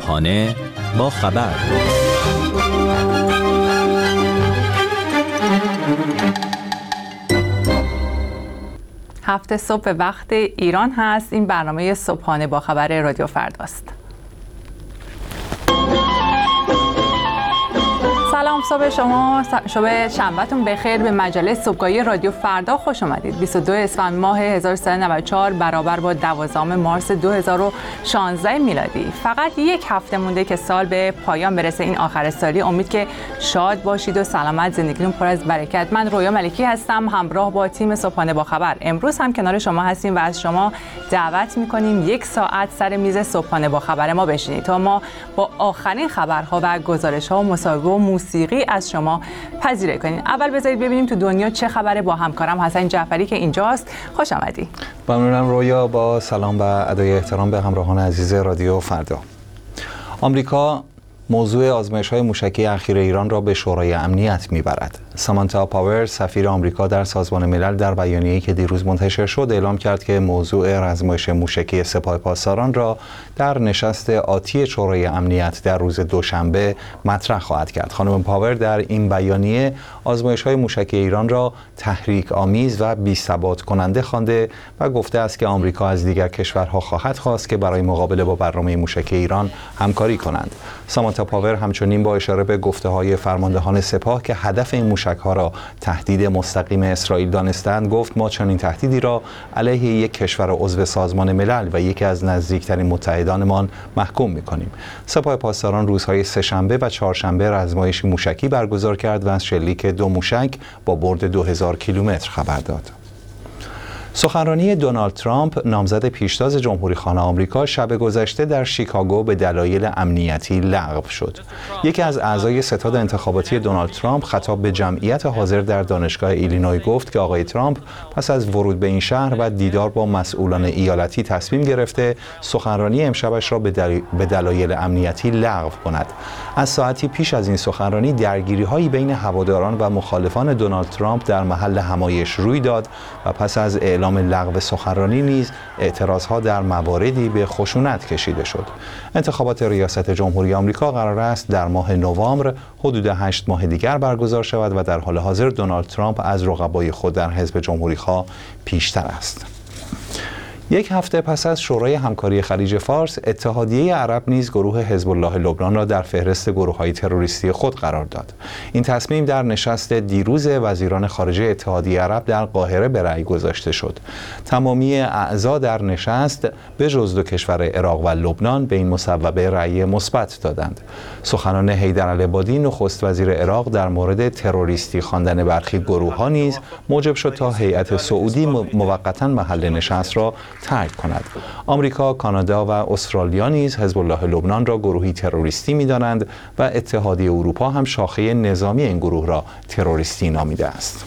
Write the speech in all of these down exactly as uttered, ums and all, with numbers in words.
صبحانه با خبر. هفته صبح وقت ایران هست. این برنامه صبحانه با خبر رادیو فرداست. سلام، صبح شما شب شنبهتون بخیر. به مجله صبحگاهی رادیو فردا خوش اومدید. بیست و دو اسفند ماه هزار و سیصد و نود و چهار برابر با دوازدهم مارس دو هزار و شانزده میلادی. فقط یک هفته مونده که سال به پایان برسه. این آخر سالی. امید که شاد باشید و سلامت، زندگیتون پر از برکت. من رویا ملکی هستم، همراه با تیم صبحانه با خبر. امروز هم کنار شما هستیم و از شما دعوت می‌کنیم یک ساعت سر میز صبحانه با خبر ما بشینید تا ما با آخرین خبرها و گزارش‌ها و مصاحبه و موسیقی از شما پذیرایی کنین. اول بذارید ببینیم تو دنیا چه خبره با همکارم حسن جعفری که اینجاست. خوش آمدی. ممنونم رویا. با سلام و ادای احترام به همراهان عزیز رادیو فردا. آمریکا موضوع آزمایش‌های موشکی اخیر ایران را به شورای امنیت میبرد. سامانتا پاور، سفیر آمریکا در سازمان ملل، در بیانیه‌ای که دیروز منتشر شد اعلام کرد که موضوع آزمایش موشکی سپاه پاسداران را در نشست آتی شورای امنیت در روز دوشنبه مطرح خواهد کرد. خانم پاور در این بیانیه آزمایش‌های موشکی ایران را تحریک آمیز و بی‌ثبات کننده خوانده و گفته است که آمریکا از دیگر کشورها خواهد خواست که برای مقابله با برنامه موشکی ایران همکاری کنند. سامانتا پاور همچنین با اشاره به گفته‌های فرماندهان سپاه که هدف این موشک‌ها را تهدید مستقیم اسرائیل دانستند گفت ما چنین تهدیدی را علیه یک کشور عضو سازمان ملل و یکی از نزدیکترین متحدانمان محکوم می‌کنیم. سپاه پاسداران روزهای سه‌شنبه و چهارشنبه آزمایشی موشکی برگزار کرد و از شلیک دو موشک با برد دو هزار کیلومتر خبر داد. سخنرانی دونالد ترامپ، نامزد پیشتاز جمهوری‌خواه آمریکا، شب گذشته در شیکاگو به دلایل امنیتی لغو شد. یکی از اعضای ستاد انتخاباتی دونالد ترامپ خطاب به جمعیت حاضر در دانشگاه ایلینوی گفت که آقای ترامپ پس از ورود به این شهر و دیدار با مسئولان ایالتی تصمیم گرفته سخنرانی امشبش را به, دل... به دلایل امنیتی لغو کند. از ساعتی پیش از این سخنرانی درگیری‌هایی بین هواداران و مخالفان دونالد ترامپ در محل همایش روی داد و پس از اعلام لغو سخنرانی نیز اعتراضها در مواردی به خشونت کشیده شد. انتخابات ریاست جمهوری آمریکا قرار است در ماه نوامبر حدود هشت ماه دیگر برگزار شود و در حال حاضر دونالد ترامپ از رقبای خود در حزب جمهوری‌خواه پیشتر است. یک هفته پس از شورای همکاری خلیج فارس، اتحادیه عرب نیز گروه حزب الله لبنان را در فهرست گروه‌های تروریستی خود قرار داد. این تصمیم در نشست دیروز وزیران خارجه اتحادیه عرب در قاهره به رأی گذاشته شد. تمامی اعضا در نشست به جز دو کشور عراق و لبنان به این مصوبه رأی مثبت دادند. سخنان حیدر العبادی، نخست وزیر عراق، در مورد تروریستی خواندن برخی گروه‌ها نیز موجب شد تا هیئت سعودی موقتاً محل نشست را ترک کند. آمریکا، کانادا و استرالیا نیز حزب الله لبنان را گروهی تروریستی می‌دانند و اتحادیه اروپا هم شاخه نظامی این گروه را تروریستی نامیده است.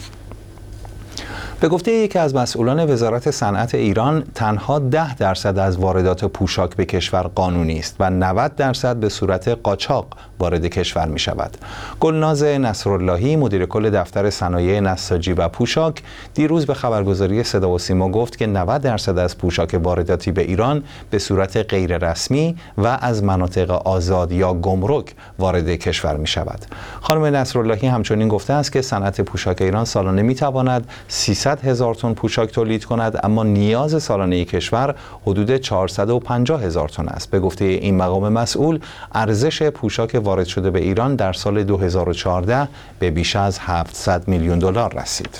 به گفته یکی از مسئولان وزارت صنعت ایران، تنها ده درصد از واردات پوشاک به کشور قانونی است و نود درصد به صورت قاچاق وارد کشور می شود. گلناز نصراللهی، مدیر کل دفتر صنایع نساجی و پوشاک، دیروز به خبرگزاری صدا و سیما گفت که نود درصد از پوشاک وارداتی به ایران به صورت غیر رسمی و از مناطق آزاد یا گمرک وارد کشور می شود. خانم نصراللهی همچنین گفته است که صنعت پوشاک ایران سالانه می تواند سیصد هزار تن پوشاک تولید کند، اما نیاز سالانه کشور حدود چهارصد و پنجاه هزار تن است. به گفته این مقام مسئول، ارزش پوشاک وارد شده به ایران در سال دو هزار و چهارده به بیش از هفتصد میلیون دلار رسید.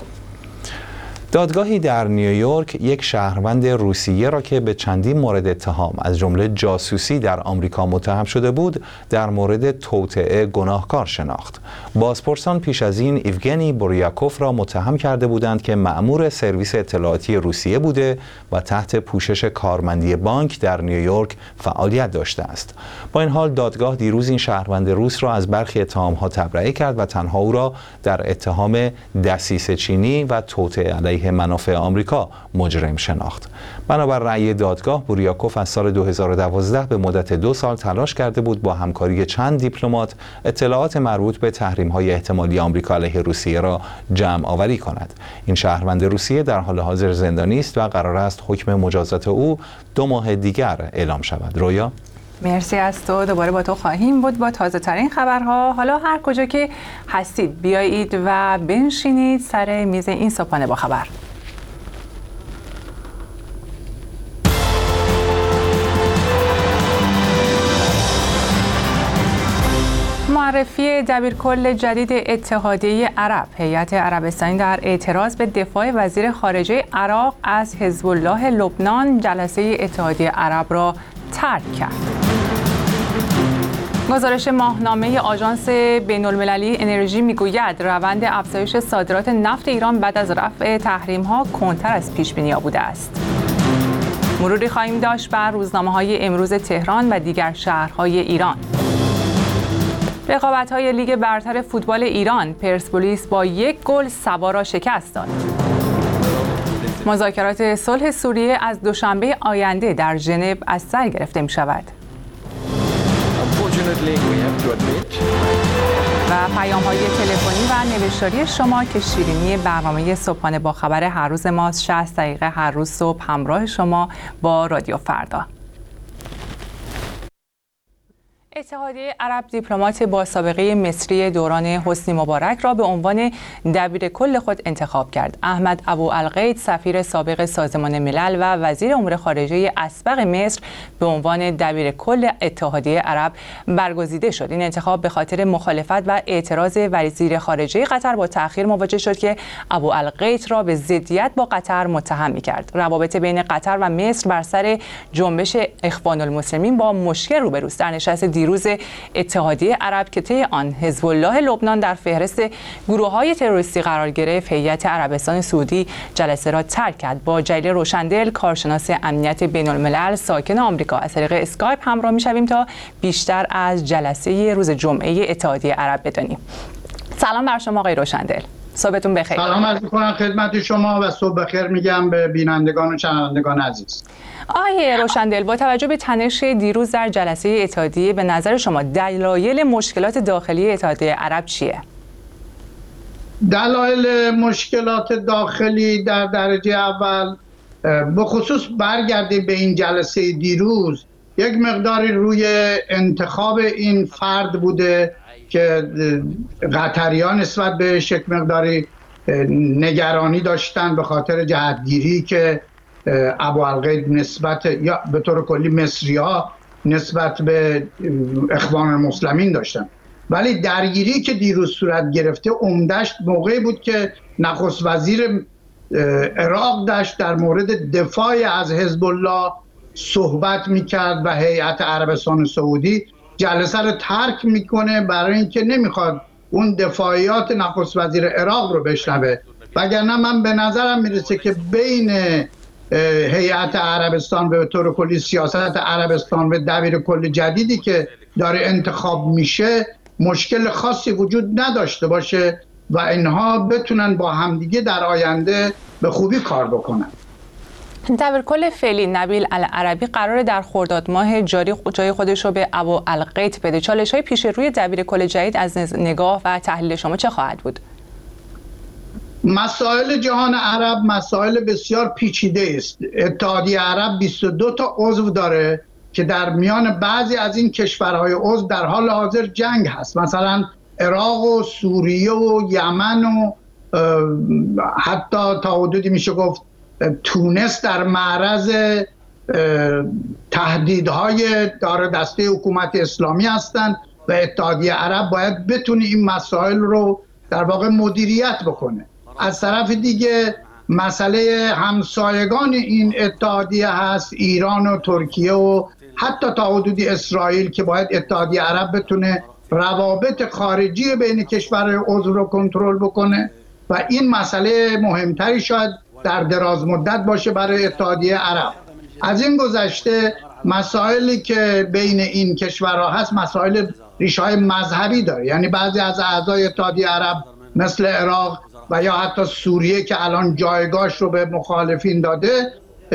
دادگاهی در نیویورک یک شهروند روسیه را که به چندین مورد اتهام از جمله جاسوسی در آمریکا متهم شده بود در مورد توطئه گناهکار شناخت. بازپرسان پیش از این ایوگنی بوریاکوف را متهم کرده بودند که مأمور سرویس اطلاعاتی روسیه بوده و تحت پوشش کارمندی بانک در نیویورک فعالیت داشته است. با این حال دادگاه دیروز این شهروند روس را از برخی اتهام‌ها تبرئه کرد و تنها او را در اتهام دسیسه چینی و توطئه علیه منافع آمریکا مجرم شناخت. بنابر رأی دادگاه، بوریاکوف از سال دو هزار و دوازده به مدت دو سال تلاش کرده بود با همکاری چند دیپلمات اطلاعات مربوط به تحریم‌های احتمالی آمریکا علیه روسیه را جمع آوری کند. این شهروند روسیه در حال حاضر زندانی است و قرار است حکم مجازات او دو ماه دیگر اعلام شود. رویا مرسی از تو. دوباره با تو خواهیم بود با تازه ترین خبرها. حالا هر کجا که هستید بیایید و بنشینید سر میز این صبحانه با خبر. معرفی دبیرکل جدید اتحادیه عرب. هیئت عربستانی در اعتراض به دفاع وزیر خارجه عراق از حزب الله لبنان جلسه اتحادیه عرب را ترک کرد. گزارش ماهنامه آژانس بین‌المللی انرژی میگوید روند افزایش صادرات نفت ایران بعد از رفع تحریم‌ها کندتر از پیش‌بینی‌ها بوده است. مروری خواهیم داشت بر روزنامه‌های امروز تهران و دیگر شهرهای ایران. رقابت‌های لیگ برتر فوتبال ایران، پرسپولیس با یک گل سبا را شکست داد. مذاکرات صلح سوریه از دوشنبه آینده در ژنو از سر گرفته می‌شود. و پیام‌های تلفنی و نوشتاری شما که شیرینی برنامه صبحانه با خبر هر روز ماست. شصت دقیقه هر روز صبح همراه شما با رادیو فردا. اتحادیه عرب دیپلمات با سابقه مصری دوران حسنی مبارک را به عنوان دبیر کل خود انتخاب کرد. احمد ابوالقید سفیر سابق سازمان ملل و وزیر امور خارجه اسبق مصر به عنوان دبیر کل اتحادیه عرب برگزیده شد. این انتخاب به خاطر مخالفت و اعتراض وزیر خارجه قطر با تأخیر مواجه شد که ابوالقید را به ضدیت با قطر متهم می‌کرد. روابط بین قطر و مصر بر سر جنبش اخوان المسلمین با مشکل روبروست. در نشست دیروز اتحادیه عرب که طی آن حزب الله لبنان در فهرست گروه‌های تروریستی قرار گرفت، هیئت عربستان سعودی جلسه را ترک کرد. با جلیل روشندل، کارشناس امنیت بین‌الملل ساکن آمریکا، از طریق اسکایپ همراه می‌شویم تا بیشتر از جلسه روز جمعه اتحادیه عرب بدانیم. سلام بر شما آقای روشندل. صبحتون بخیر. سلام عرض می‌کنم خدمت شما و صبح بخیر میگم به بینندگان و شنوندگان عزیز. آقای روشندل، با توجه به تنش دیروز در جلسه اتحادیه، به نظر شما دلایل مشکلات داخلی اتحادیه عرب چیه؟ دلایل مشکلات داخلی در درجه اول به خصوص برگردیم به این جلسه دیروز، یک مقداری روی انتخاب این فرد بوده که قطریان نسبت بهش یک مقداری نگرانی داشتن به خاطر جهتگیری که ابوالقید نسبت یا به طور کلی مصری‌ها نسبت به اخوان المسلمین داشتن. ولی درگیری که دیروز صورت گرفته عمدش موقعی بود که نخست وزیر عراق داشت در مورد دفاع از حزب الله صحبت میکرد و هیئت عربستان سعودی جلسه رو ترک میکنه برای اینکه نمیخواد اون دفاعیات نخست وزیر عراق رو بشنوه. وگرنه من به نظرم میرسه که بین هیئت عربستان به طور کلی سیاست عربستان و دبیر کل جدیدی که داره انتخاب میشه مشکل خاصی وجود نداشته باشه و اینها بتونن با همدیگه در آینده به خوبی کار بکنن. دبیرکل فعلی نبیل العربی قراره در خرداد ماه جاری جای خودش رو به ابوالقید بده. چالش‌های پیش روی دبیرکل جدید از نگاه و تحلیل شما چه خواهد بود؟ مسائل جهان عرب مسائل بسیار پیچیده است. اتحادیه عرب بیست و دو تا عضو داره که در میان بعضی از این کشورهای عضو در حال حاضر جنگ هست، مثلا عراق و سوریه و یمن و حتی تا حدودی میشه گفت تونس در معرض تهدیدهای دار دسته حکومت اسلامی هستند و اتحادیه عرب باید بتونه این مسائل رو در واقع مدیریت بکنه. از طرف دیگه مسئله همسایگان این اتحادیه هست، ایران و ترکیه و حتی تا حدودی اسرائیل که باید اتحادیه عرب بتونه روابط خارجی بین کشورهای عضو رو کنترل بکنه و این مسئله مهمتری شاید در دراز مدت باشه برای اتحادیه عرب. از این گذشته مسائلی که بین این کشورها هست مسائل ریشه‌های مذهبی داره، یعنی بعضی از اعضای اتحادیه عرب مثل عراق و یا حتی سوریه که الان جایگاهش رو به مخالفین داده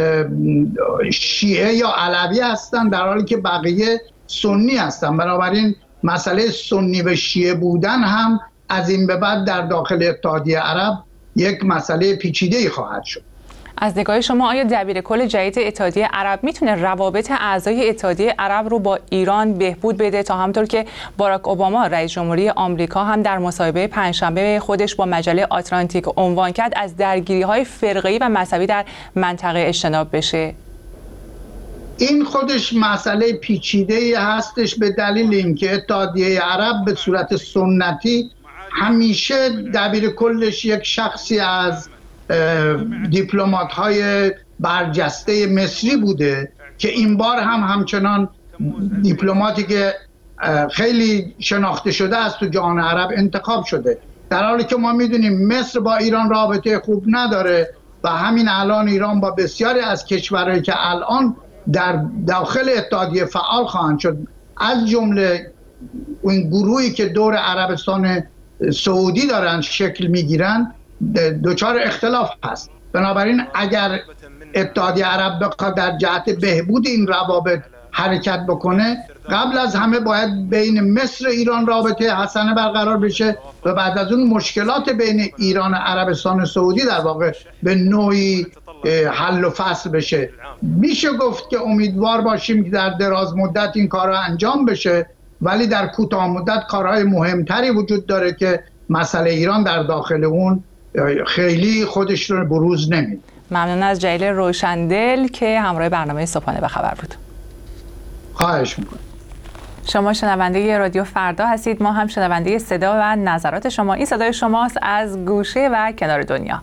شیعه یا علوی هستن در حالی که بقیه سنی هستن. بنابراین مسئله سنی و شیعه بودن هم از این به بعد در داخل اتحادیه عرب یک مسئله پیچیده‌ای خواهد شد. از نگاه شما آیا دبیر کل جدید اتحادیه عرب میتونه روابط اعضای اتحادیه عرب رو با ایران بهبود بده تا همونطور که باراک اوباما رئیس جمهوری آمریکا هم در مصاحبه پنجشنبه خودش با مجله آتلانتیک عنوان کرد از درگیری‌های فرقه‌ای و مذهبی در منطقه اجتناب بشه؟ این خودش مسئله پیچیده‌ای هستش به دلیل اینکه اتحادیه عرب به صورت سنتی همیشه دبیر کلش یک شخصی از دیپلمات‌های برجسته مصری بوده که این بار هم همچنان دیپلماتی که خیلی شناخته شده است تو جهان عرب انتخاب شده، در حالی که ما میدونیم مصر با ایران رابطه خوب نداره و همین الان ایران با بسیاری از کشورهایی که الان در داخل اتحادیه فعال خواهند شد، از جمله اون گروهی که دور عربستان سعودی دارن شکل میگیرن، دچار اختلاف هست. بنابراین اگر اتحادیه عرب بخواد در جهت بهبود این روابط حرکت بکنه، قبل از همه باید بین مصر و ایران رابطه حسنه برقرار بشه و بعد از اون مشکلات بین ایران و عربستان سعودی در واقع به نوعی حل و فصل بشه. میشه گفت که امیدوار باشیم که در دراز مدت این کارها انجام بشه، ولی در کوتاه مدت کارهای مهمتری وجود داره که مسئله ایران در داخل اون خیلی خودش رو بروز نمیده. ممنون از جلیل روشندل که همراه برنامه صبحانه به خبر بود. خواهش میکنم. شما شنونده رادیو فردا هستید، ما هم شنونده صدا و نظرات شما. این صدای شماست از گوشه و کنار دنیا.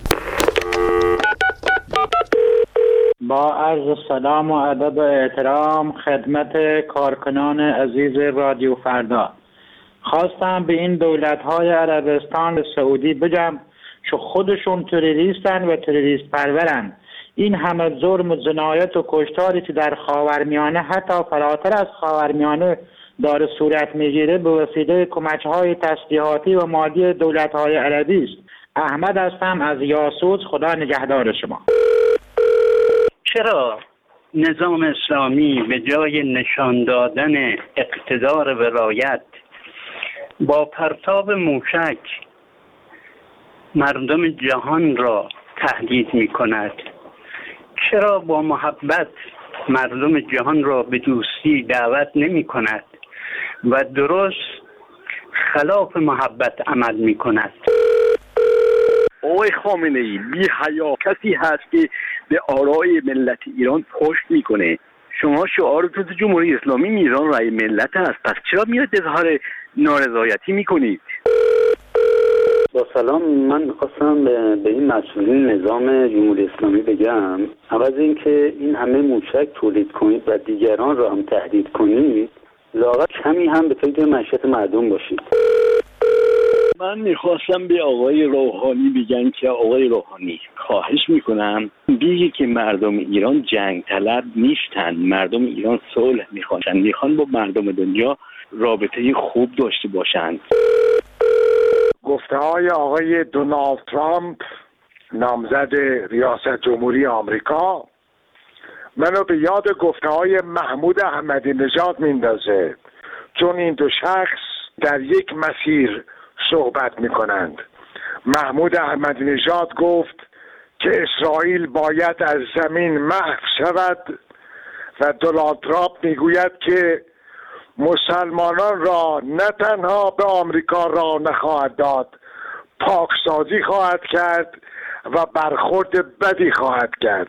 با عرض سلام و ادب و احترام خدمت کارکنان عزیز رادیو فردا، خواستم به این دولت‌های عربستان و سعودی بگم که خودشون تروریستن و تروریست پرورن. این همه ظلم و جنایت و کشتاری که در خاورمیانه حتی فراتر از خاورمیانه داره صورت میگیره به وسیله کمک‌های تسلیحاتی و مالی دولت‌های عربی است. احمد هستم از یاسوج. خدا نگهدار شما. چرا نظام اسلامی به جای نشان دادن اقتدار ولایت با پرتاب موشک مردم جهان را تهدید می کند؟ چرا با محبت مردم جهان را به دوستی دعوت نمی کند و درست خلاف محبت عمل می کند؟ آقای خامنه ای بی حیا کسی هست که به آرای ملت ایران پشت میکنه. شما شعارتون تو جمهوری اسلامی میزان رای ملت هست، پس چرا میاد اظهار نارضایتی میکنید؟ با سلام، من خواستم به این مسئولین نظام جمهوری اسلامی بگم عوض اینکه این همه موشک تولید کنید و دیگران را هم تهدید کنید، لااقل کمی هم به فکر معیشت مردم باشید. من میخواستم به آقای روحانی بگم که آقای روحانی خواهش میکنم بگی که مردم ایران جنگ طلب نیستن، مردم ایران صلح میخوان، میخوان با مردم دنیا رابطه خوب داشته باشند. گفته های آقای دونالد ترامپ نامزد ریاست جمهوری آمریکا منو به یاد گفته های محمود احمدی نژاد میندازه، چون این دو شخص در یک مسیر صحبت میکنند. محمود احمدی نژاد گفت که اسرائیل باید از زمین محو شود و دونالد ترامپ میگوید که مسلمانان را نه تنها به آمریکا راه نخواهد داد، پاکسازی خواهد کرد و برخورد بدی خواهد کرد.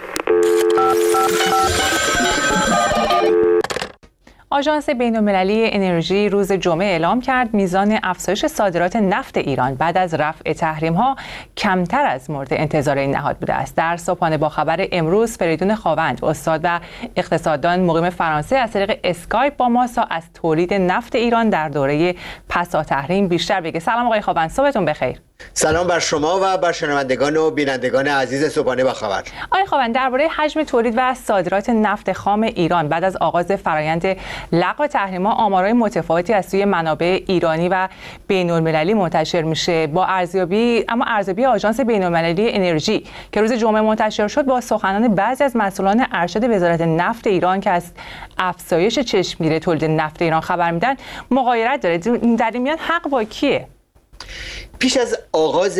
آژانس بین‌المللی انرژی روز جمعه اعلام کرد میزان افزایش صادرات نفت ایران بعد از رفع تحریم‌ها کمتر از مورد انتظار این نهاد بوده است. در صبحانه با خبر امروز فریدون خاوند، استاد و اقتصاددان مقیم فرانسه، از طریق اسکایپ با ما از تولید نفت ایران در دوره پسا تحریم بیشتر بگه. سلام آقای خاوند، صبحتون بخیر. سلام بر شما و بر شنوندگان و بینندگان عزیز صبحانه با خبر. آقای خاوند، درباره حجم تولید و صادرات نفت خام ایران بعد از آغاز فرآیند لغو تحریم‌ها آمارهای متفاوتی از سوی منابع ایرانی و بین‌المللی منتشر میشه. با ارزیابی اما ارزیابی آژانس بین‌المللی انرژی که روز جمعه منتشر شد با سخنان بعضی از مسئولان ارشد وزارت نفت ایران که از افزایش چشمگیر تولید نفت ایران خبر میدن مغایرت داره. در این میان حق با کیه؟ پیش از آغاز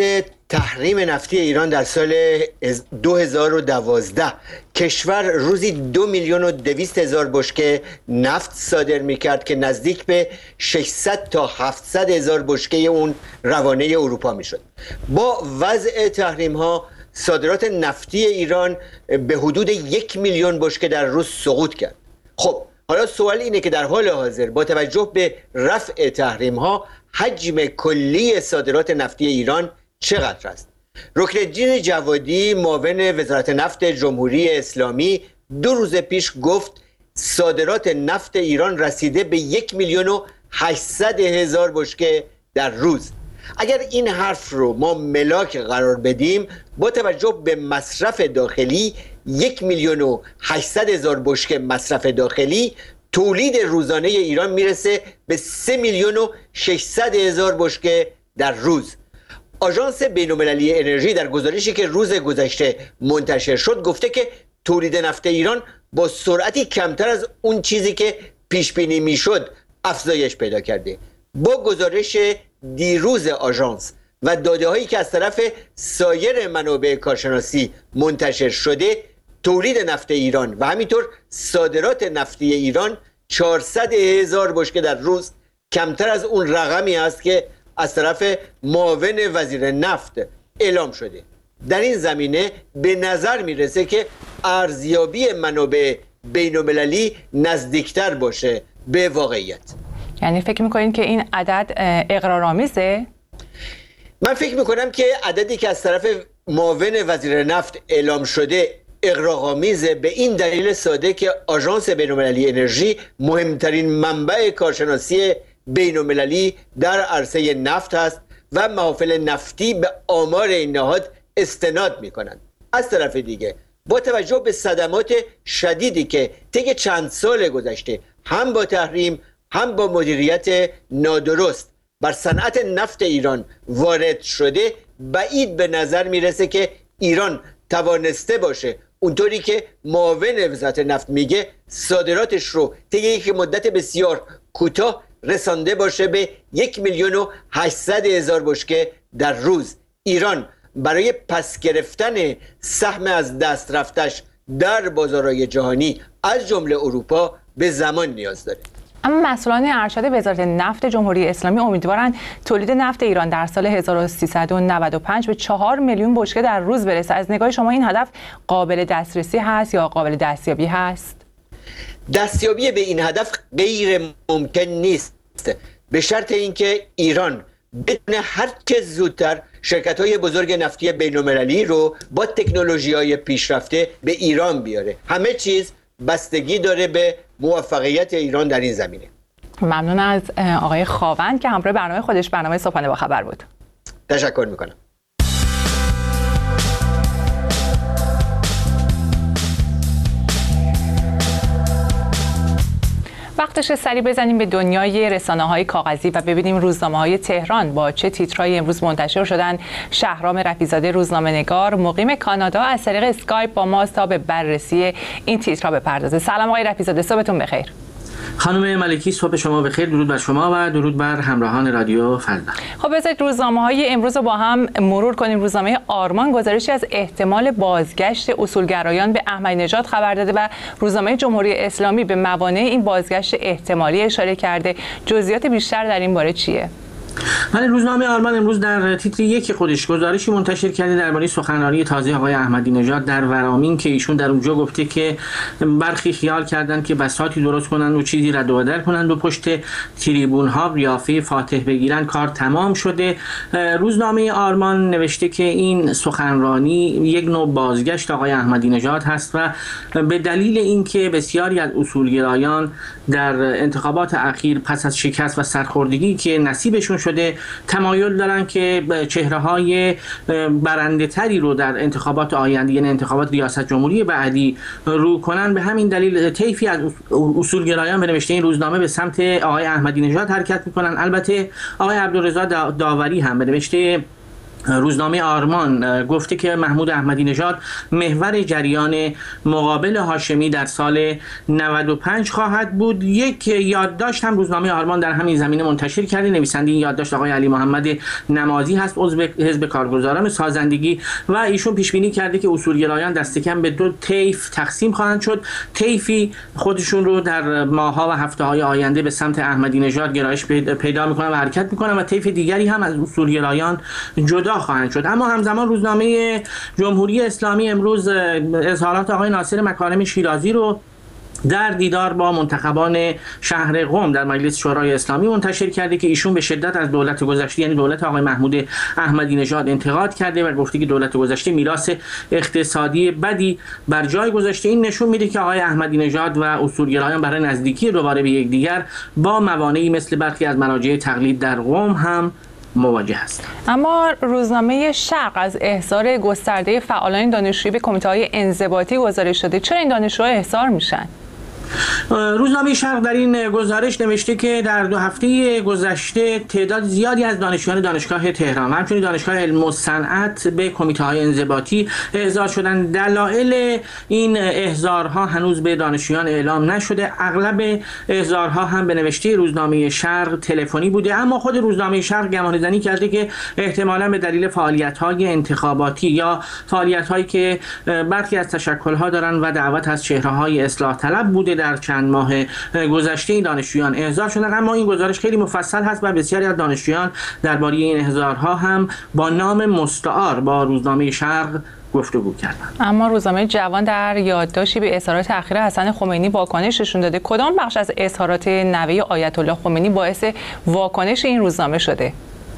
تحریم نفتی ایران در سال دو هزار و دوازده کشور روزی دو میلیون و دویست هزار بشکه نفت صادر میکرد که نزدیک به ششصد تا هفتصد هزار بشکه اون روانه اروپا میشد. با وضع تحریم ها صادرات نفتی ایران به حدود یک میلیون بشکه در روز سقوط کرد. خب حالا سوال اینه که در حال حاضر با توجه به رفع تحریم ها حجم کلی صادرات نفتی ایران چقدر است؟ رکنالدین جوادی معاون وزارت نفت جمهوری اسلامی دو روز پیش گفت صادرات نفت ایران رسیده به یک میلیون و هشتصد هزار بشکه در روز. اگر این حرف رو ما ملاک قرار بدیم با توجه به مصرف داخلی یک میلیون و هشتصد هزار بشکه مصرف داخلی، تولید روزانه ایران میرسه به سه میلیون و ششصد هزار بشکه در روز. آژانس بین‌المللی انرژی در گزارشی که روز گذشته منتشر شد گفته که تولید نفت ایران با سرعتی کمتر از اون چیزی که پیش بینی میشد افزایش پیدا کرده. با گزارش دیروز آژانس و داده هایی که از طرف سایر منابع کارشناسی منتشر شده، تولید نفت ایران و همینطور صادرات نفتی ایران چهارصد هزار بشکه در روز کمتر از اون رقمی است که از طرف معاون وزیر نفت اعلام شده. در این زمینه به نظر میرسه که ارزیابی منابع بین‌المللی نزدیکتر باشه به واقعیت. یعنی فکر میکنین که این عدد اقرارآمیزه؟ من فکر میکنم که عددی که از طرف معاون وزیر نفت اعلام شده اغراق‌آمیزه، به این دلیل ساده که آژانس بین‌المللی انرژی مهمترین منبع کارشناسی بین‌المللی در عرصه نفت هست و محافل نفتی به آمار این نهاد استناد می‌کنند. از طرف دیگه با توجه به صدمات شدیدی که طی چند سال گذشته هم با تحریم هم با مدیریت نادرست بر صنعت نفت ایران وارد شده، بعید به نظر میرسه که ایران توانسته باشه اونطوری که معاون وزارت نفت میگه صادراتش رو طی یک مدت بسیار کوتاه رسانده باشه به یک میلیون و هشتصد هزار بشکه در روز. ایران برای پس گرفتن سهم از دست رفتش در بازارهای جهانی از جمله اروپا به زمان نیاز داره. اما مسئولان ارشد وزارت نفت جمهوری اسلامی امیدوارند تولید نفت ایران در سال هزار و سیصد و نود و پنج به چهار میلیون بشکه در روز برسه. از نگاه شما این هدف قابل دسترسی هست یا قابل دستیابی هست؟ دستیابی به این هدف غیر ممکن نیست، به شرط اینکه ایران بتونه هر چه زودتر شرکت‌های بزرگ نفتی بین‌المللی رو با تکنولوژی‌های پیشرفته به ایران بیاره. همه چیز بستگی داره به موفقیت ایران در این زمینه. ممنون از آقای خاوند که همراه برنامه خودش برنامه صبحانه با خبر بود. تشکر میکنم. وقتش سری بزنیم به دنیای رسانه‌های کاغذی و ببینیم روزنامه‌های تهران با چه تیترهایی امروز منتشر شدن. شهرام رفیع‌زاده روزنامه‌نگار مقیم کانادا از طریق اسکایپ با ماست تا به بررسی این تیترها بپردازه. سلام آقای رفیع‌زاده، صبحتون بخیر. خانم ملکی، صبح شما بخیر. درود بر شما و درود بر همراهان رادیو فردا. خب بذارید روزنامه‌های امروز رو با هم مرور کنیم. روزنامه آرمان گزارشی از احتمال بازگشت اصولگرایان به احمدی نژاد خبر داده و روزنامه جمهوری اسلامی به موانع این بازگشت احتمالی اشاره کرده. جزئیات بیشتر در این باره چیه؟ ولی روزنامه آرمان امروز در تیتر یک خودش گزارشی منتشر کرده درباره سخنرانی تازه آقای احمدی نژاد در ورامین که ایشون در اونجا گفته که برخی خیال کردند که بساطی درست کنند و چیزی رد و بدل کنند و پشت تریبون ها قیافه فاتح بگیرن، کار تمام شده. روزنامه آرمان نوشته که این سخنرانی یک نوع بازگشت آقای احمدی نژاد هست و به دلیل اینکه بسیاری از اصولگرایان در انتخابات اخیر پس از شکست و سرخوردگی که نصیبشون شده تمایل دارن که چهره‌های برنده تری رو در انتخابات آینده، یعنی انتخابات ریاست جمهوری بعدی رو کنن. به همین دلیل طیفی از اصولگرایان به نوشته این روزنامه به سمت آقای احمدی نژاد حرکت میکنن. البته آقای عبدالرضا داوری هم به نوشته روزنامه آرمان گفته که محمود احمدی نژاد محور جریان مقابل هاشمی در سال نود و پنج خواهد بود. یک یادداشت هم روزنامه آرمان در همین زمینه منتشر کرده. نویسنده این یادداشت آقای علی محمد نمازی هست، عضو حزب کارگزاران سازندگی، و ایشون پیش بینی کرده که اصولگرایان دست کم به دو طیف تقسیم خواهند شد. طیفی خودشون رو در ماه‌ها و هفته‌های آینده به سمت احمدی نژاد گرایش پیدا می‌کنن و حرکت می‌کنن و طیف دیگری هم از اصولگرایان جدا خواهند شد. اما همزمان روزنامه جمهوری اسلامی امروز اظهارات آقای ناصر مکارم شیرازی رو در دیدار با منتخبان شهر قم در مجلس شورای اسلامی منتشر کرده که ایشون به شدت از دولت گذشته یعنی دولت آقای محمود احمدی نژاد انتقاد کرده و گفته که دولت گذشته میراث اقتصادی بدی بر جای گذاشته. این نشون میده که آقای احمدی نژاد و اصولگرایان برای نزدیکی دوباره به یکدیگر با موانعی مثل برخی از مراجع تقلید در قم هم مواجه است. اما روزنامه شرق از احضار گسترده فعالان دانشجویی به کمیته‌های انضباطی گزارش داده. چرا این دانشجوها احضار میشن؟ روزنامه شرق در این گزارش نوشته که در دو هفته گذشته تعداد زیادی از دانشجویان دانشگاه تهران همچنین دانشگاه علم و صنعت به کمیته‌های انضباطی احضار شدند. دلایل این احضارها هنوز به دانشجویان اعلام نشده. اغلب احضارها هم به نوشته روزنامه شرق تلفنی بوده، اما خود روزنامه شرق گمانه‌زنی کرده که احتمالاً به دلیل فعالیت‌های انتخاباتی یا فعالیت‌هایی که برخی از تشکل‌ها دارن و دعوت از چهره‌های اصلاح طلب بوده در چند ماه گذشته این دانشجویان احضار شدند. اما این گزارش خیلی مفصل هست و بسیاری از دانشجویان درباره این احضارها هم با نام مستعار با روزنامه شرق گفتگو کردند. اما روزنامه جوان در یادداشتی به اظهارات اخیر حسن خمینی واکنش نشون داده. کدام بخش از اظهارات نوه آیت الله خمینی باعث واکنش این روزنامه شده؟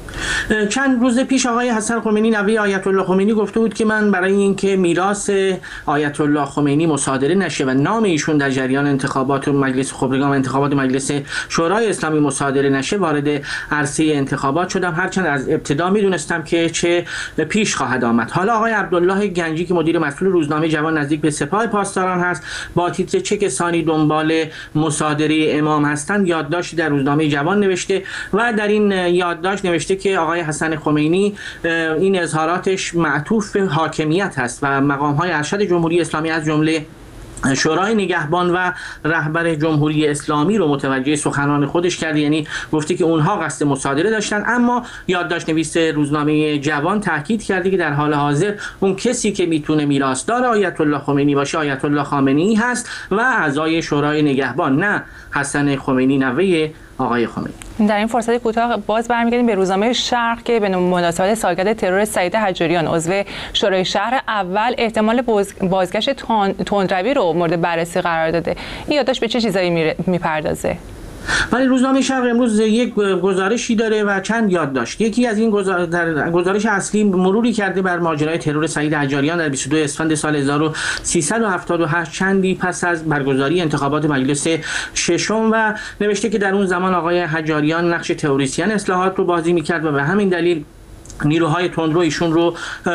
چند روز پیش آقای حسن خمینی نوه آیت الله خمینی گفته بود که من برای اینکه میراث آیت الله خمینی مصادره نشه و نام ایشون در جریان انتخابات مجلس خبرگان و انتخابات مجلس شورای اسلامی مصادره نشه وارد عرصه انتخابات شدم، هرچند از ابتدا میدونستم که چه پیش خواهد آمد. حالا آقای عبدالله گنجی که مدیر مسئول روزنامه جوان نزدیک به سپاه پاسداران هست با تیتر چه کسانی دنبال مصادره امام هستند یادداشتی در روزنامه جوان نوشته و در این یادداشت نوشته که آقای حسن خمینی این اظهاراتش معطوف به حاکمیت هست و مقام‌های ارشد جمهوری اسلامی از جمله شورای نگهبان و رهبر جمهوری اسلامی رو متوجه سخنان خودش کرده، یعنی گفته که اونها قصد مصادره داشتن. اما یادداشت نویس روزنامه جوان تاکید کرده که در حال حاضر اون کسی که میتونه میراثدار آیت الله خمینی باشه آیت الله خامنه‌ای هست و اعضای شورای نگهبان، نه حسن خمینی نوه آقای خمینی. در این فرصت کوتاه باز برمیگردیم به روزنامه شرق که به مناسبت سالگرد ترور سعید حجاریان عضو شورای شهر اول احتمال بازگشت تندروی رو مورد بررسی قرار داده. این یادداشت به چه چیزایی میپردازه؟ ولی روزنامه شرق امروز یک گزارشی داره و چند یادداشت. یکی از این گزار... در گزارش اصلی مروری کرده بر ماجرای ترور سعید حجاریان در بیست و دو اسفند سال هزار و سیصد و هفتاد و هشت چندی پس از برگزاری انتخابات مجلس ششم و نوشته که در اون زمان آقای حجاریان نقش تئوریسین اصلاحات رو بازی می‌کرد و به همین دلیل نیروهای تندرو ایشون رو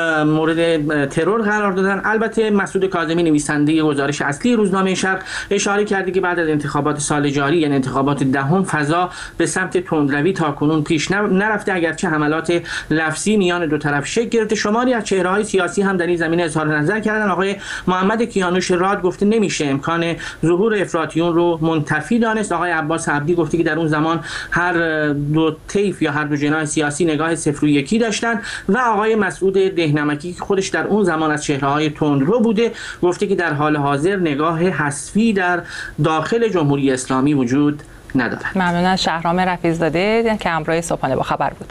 مورد ترور قرار دادن. البته مسعود کاظمی نویسنده گزارش اصلی روزنامه شرق اشاره کرده که بعد از انتخابات سال جاری یعنی انتخابات دهم فضا به سمت تندروی تاکنون پیش نرفته، اگرچه حملات لفظی میان دو طرف شکل گرفته. شماری از چهره‌های سیاسی هم در این زمینه اظهار نظر کردن. آقای محمد کیانوش راد گفته نمیشه امکان ظهور افراطیون رو منتفی دانست. آقای عباس عبدی گفته که در اون زمان هر دو طیف یا هر دو جناح سیاسی نگاه صفر و یکی داشت و آقای مسعود دهنمکی که خودش در اون زمان از چهره‌های تندرو بوده گفته که در حال حاضر نگاه حذفی در داخل جمهوری اسلامی وجود ندارد. ممنون از شهرام رفیع‌زاده که همراه صبحانه با خبر بود.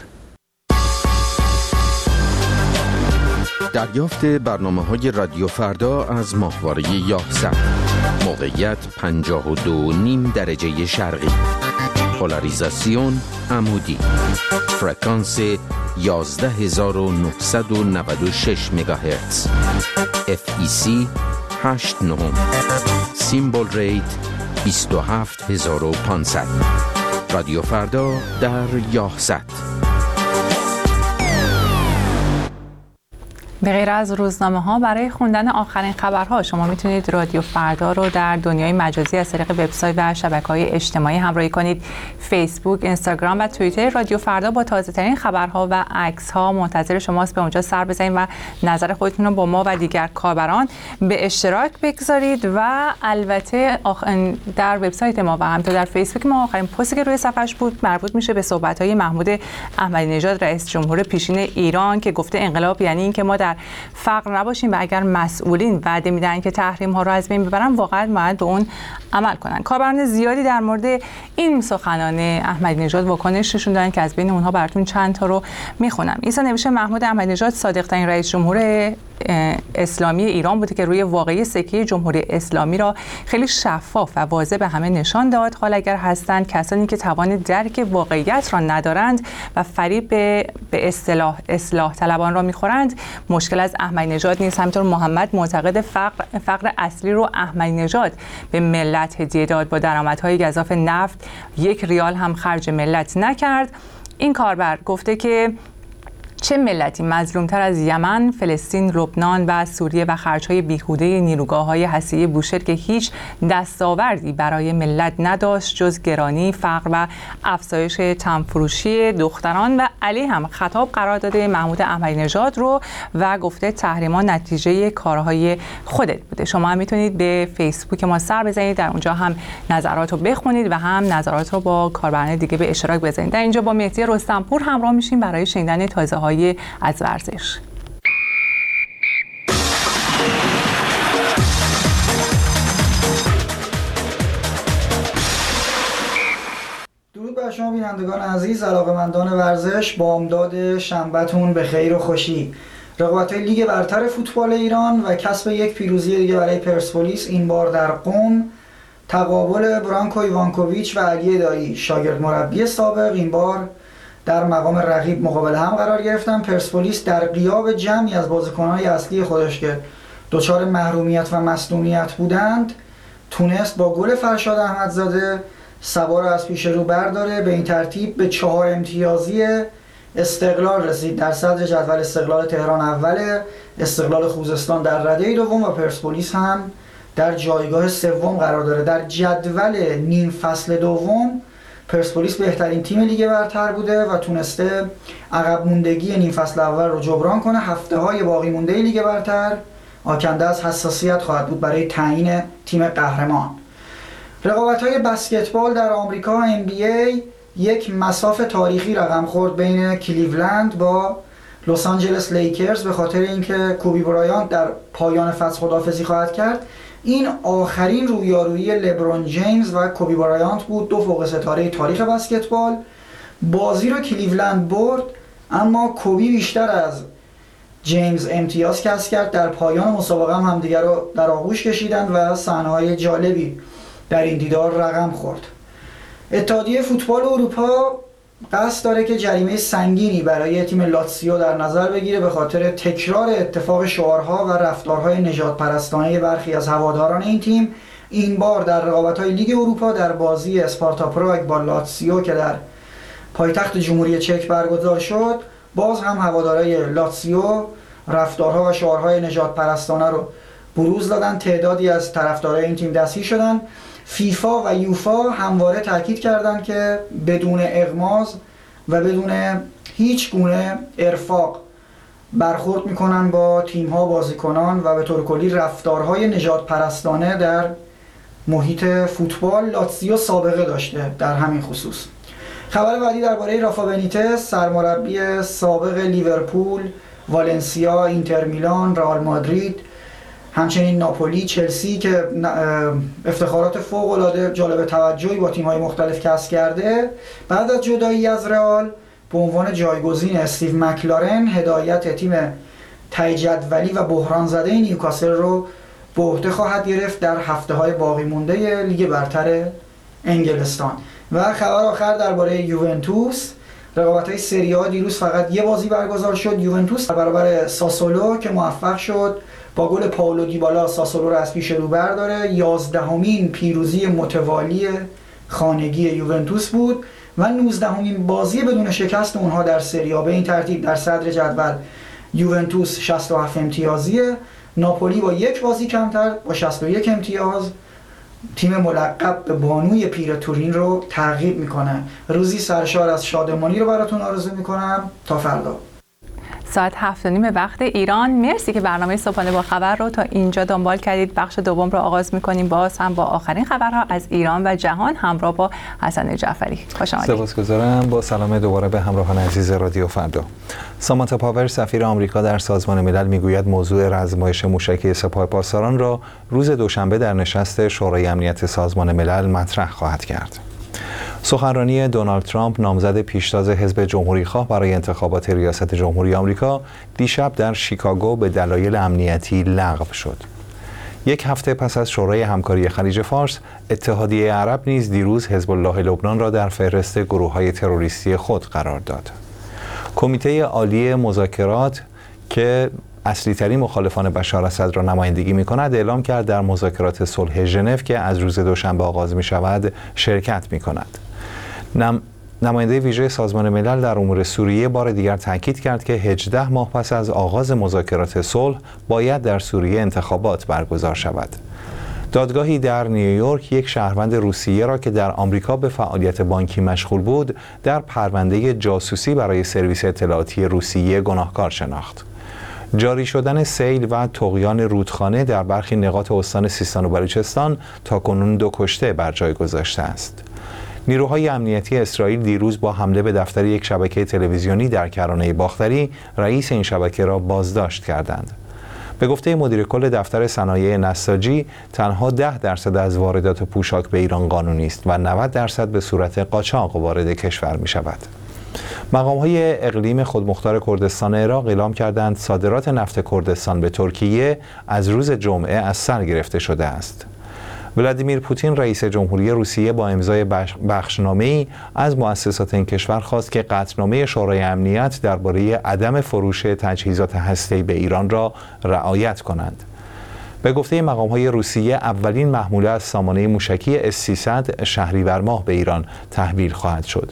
دریافت برنامه‌های رادیو فردا از ماهواره یاهصد. موقعیت پنجاه و دو و نیم درجه شرقی. پولاریزاسیون عمودی. فرکانس یازده هزار و نهصد و نود و شش مگاهرتز. اف ای سی هشت نه. سیمبل ریت بیست و هفت هزار و پانصد. رادیو فردا در یاهصد. به غیر از روزنامه ها، برای خوندن آخرین خبرها شما میتونید رادیو فردا رو در دنیای مجازی از طریق وبسایت و شبکه‌های اجتماعی همراهی کنید. فیسبوک، اینستاگرام و توییتر رادیو فردا با تازه ترین خبرها و عکس ها منتظر شماست. به اونجا سر بزنید و نظر خودتون رو با ما و دیگر کاربران به اشتراک بگذارید. و البته در وبسایت ما و همینطور در فیسبوک ما آخرین پستی که روی صفحش بود مربوط میشه به صحبت‌های محمود احمدی نژاد رئیس جمهور پیشین ایران که گفته انقلاب یعنی اینکه ما در فقر نباشیم و اگر مسئولین وعده میدن که تحریم ها رو از بین ببرن واقعا باید به اون عمل کنن. کاربران زیادی در مورد این سخنان احمدی نژاد واکنش نشون دادن که از بین اونها براتون چند تا رو میخونم. عیسی نوشته محمود احمدی نژاد صادق ترین رئیس جمهور اسلامی ایران بوده که روی واقعی سکه جمهوری اسلامی را خیلی شفاف و واضح به همه نشان داد. حال اگر هستند کسانی که توان درک واقعیت را ندارند و فریب به به اصطلاح اصلاح طلبان را میخورند، مشکل از احمدی نژاد نیست. همینطور محمد معتقد فقر فقر اصلی رو احمدی نژاد به ملت هدیه داد، با درآمدهای گزاف نفت یک ریال هم خرج ملت نکرد. این کاربر گفته که چه ملتی مظلومتر از یمن، فلسطین، لبنان و سوریه و خرج‌های بیهوده نیروگاه‌های هسته‌ای بوشهر که هیچ دستاوردی برای ملت نداشت جز گرانی، فقر و افزایش تنفروشی دختران. و علی هم خطاب قرار داده محمود احمدی نژاد رو و گفته تحریم‌ها نتیجه کارهای خودت بوده. شما هم میتونید به فیسبوک ما سر بزنید، در اونجا هم نظرات رو بخونید و هم نظرات رو با کاربران دیگه به اشتراک بذارید. در اینجا با مهدی رستمپور همراه میشیم برای شنیدن تازه‌های از ورزش. درود بر شما بینندگان عزیز، علاقه‌مندان ورزش، بامداد شنبه‌تون به خیر و خوشی. رقابت‌های لیگ برتر فوتبال ایران و کسب یک پیروزی دیگه برای پرسپولیس، این بار در قم. تقابل برانکو ایوانکوویچ و علی دایی شاگرد مربی سابق این بار در مقام رقیب مقابل هم قرار گرفتن. پرسپولیس در غیاب جمعی از بازیکن‌های اصلی خودش که دچار محرومیت و مصدومیت بودند تونست با گل فرشاد احمدزاده سبا را از پیش رو برداره. به این ترتیب به چهار امتیازی استقلال رسید. در صدر جدول استقلال تهران اوله، استقلال خوزستان در رده دوم و پرسپولیس هم در جایگاه سوم قرار داره. در جدول نیم فصل دوم پرسپولیس بهترین تیم لیگ برتر بوده و تونسته عقب موندگی نیم فصل اول رو جبران کنه. هفته های باقی مونده لیگ برتر آکنده از حساسیت خواهد بود برای تعیین تیم قهرمان. رقابت های بسکتبال در آمریکا ام بی ای یک مساف تاریخی رقم خورد بین کلیولند با لس آنجلس لیکرز به خاطر اینکه کوبی برایانت در پایان فصل خداحافظی خواهد کرد. این آخرین رویارویی لبرون جیمز و کوبی برایانت بود، دو فوق ستاره تاریخ بسکتبال. بازی رو کلیولند برد اما کوبی بیشتر از جیمز امتیاز کسب کرد. در پایان مسابقه هم همدیگر رو در آغوش کشیدند و صحنه‌های جالبی در این دیدار رقم خورد. اتحادیه فوتبال اروپا قصد داره که جریمه سنگینی برای تیم لاتسیو در نظر بگیره به خاطر تکرار اتفاق شعارها و رفتارهای نژادپرستانه برخی از هواداران این تیم. این بار در رقابت‌های لیگ اروپا در بازی اسپارتا پراگ با لاتسیو که در پایتخت جمهوری چک برگزار شد، باز هم هوادارهای لاتسیو رفتارها و شعارهای نژادپرستانه رو بروز دادن. تعدادی از طرفدارای این تیم دستگیر شدن. فیفا و یوفا همواره تاکید کردند که بدون اغماض و بدون هیچ گونه ارفاق برخورد میکنن با تیم‌ها، بازیکنان و به طور کلی رفتارهای نژادپرستانه در محیط فوتبال. لاتزیو سابقه داشته در همین خصوص. خبر بعدی درباره رافا بنیتز، سرمربی سابق لیورپول، والنسیا، اینتر میلان، رئال مادرید، همچنین ناپولی، چلسی که افتخارات فوق‌العاده جالب توجهی با تیم‌های مختلف کسب کرده، بعد از جدایی از رئال به عنوان جایگزین استیو مکلارن هدایت تیم تی جدولی و بحران زده نیوکاسل رو به عهده خواهد گرفت در هفته‌های باقی مونده لیگ برتر انگلستان. و خبر آخر درباره یوونتوس، رقابت‌های سری آ دیروز فقط یه بازی برگزار شد. یوونتوس در برابر ساسولو که موفق شد با گل پائولو دیبالا ساسولو رو از پیش رو برداره. یازدهمین پیروزی متوالی خانگی یوونتوس بود و نوزدهمین بازی بدون شکست اونها در سری آ. به این ترتیب در صدر جدول یوونتوس شصت و هفت امتیازیه، ناپولی با یک بازی کمتر با شصت و یک امتیاز تیم ملقب به بانوی پیر تورین رو تعقیب میکنه. روزی سرشار از شادمانی رو براتون آرزو میکنم. تا فردا ساعت هفت و نیم وقت ایران. مرسی که برنامه صبحانه با خبر رو تا اینجا دنبال کردید. بخش دوم رو آغاز میکنیم باز هم با آخرین خبرها از ایران و جهان همراه با حسن جعفری. خوش آمدید. سپاسگزارم. با سلام دوباره به همراهان عزیز رادیو فردا. سامانتا پاور سفیر آمریکا در سازمان ملل میگوید موضوع رزمایش موشکی سپاه پاسداران را روز دوشنبه در نشست شورای امنیت سازمان ملل مطرح خواهد کرد. سخنرانی دونالد ترامپ نامزد پیشتاز حزب جمهوری‌خواه برای انتخابات ریاست جمهوری آمریکا دیشب در شیکاگو به دلایل امنیتی لغو شد. یک هفته پس از شورای همکاری خلیج فارس، اتحادیه عرب نیز دیروز حزب الله لبنان را در فهرست گروه‌های تروریستی خود قرار داد. کمیته عالی مذاکرات که اصلی ترین مخالفان بشار اسد را نمایندگی می کند اعلام کرد در مذاکرات صلح ژنو که از روز دوشنبه آغاز می شود شرکت می کند. نم... نماینده ویژه سازمان ملل در امور سوریه بار دیگر تاکید کرد که هجده ماه پس از آغاز مذاکرات صلح باید در سوریه انتخابات برگزار شود. دادگاهی در نیویورک یک شهروند روسیه را که در آمریکا به فعالیت بانکی مشغول بود در پرونده جاسوسی برای سرویس اطلاعاتی روسیه گناهکار شناخت. جاری شدن سیل و طغیان رودخانه در برخی نقاط استان سیستان و بلوچستان تاکنون دو کشته بر جای گذاشته است. نیروهای امنیتی اسرائیل دیروز با حمله به دفتر یک شبکه تلویزیونی در کرانه باختری رئیس این شبکه را بازداشت کردند. به گفته مدیر کل دفتر صنایع نساجی، تنها ده درصد از واردات پوشاک به ایران قانونی است و نود درصد به صورت قاچاق وارد کشور می شود. مقام‌های اقلیم خودمختار کردستان عراق اعلام کردند صادرات نفت کردستان به ترکیه از روز جمعه از سر گرفته شده است. ولادیمیر پوتین رئیس جمهوری روسیه با امضای بخشنامه‌ای از مؤسسات این کشور خواست که قطعنامه شورای امنیت درباره عدم فروش تجهیزات هسته‌ای به ایران را رعایت کنند. به گفته مقام‌های روسیه اولین محموله از سامانه موشکی اس سیصد شهریور ماه به ایران تحویل خواهد شد.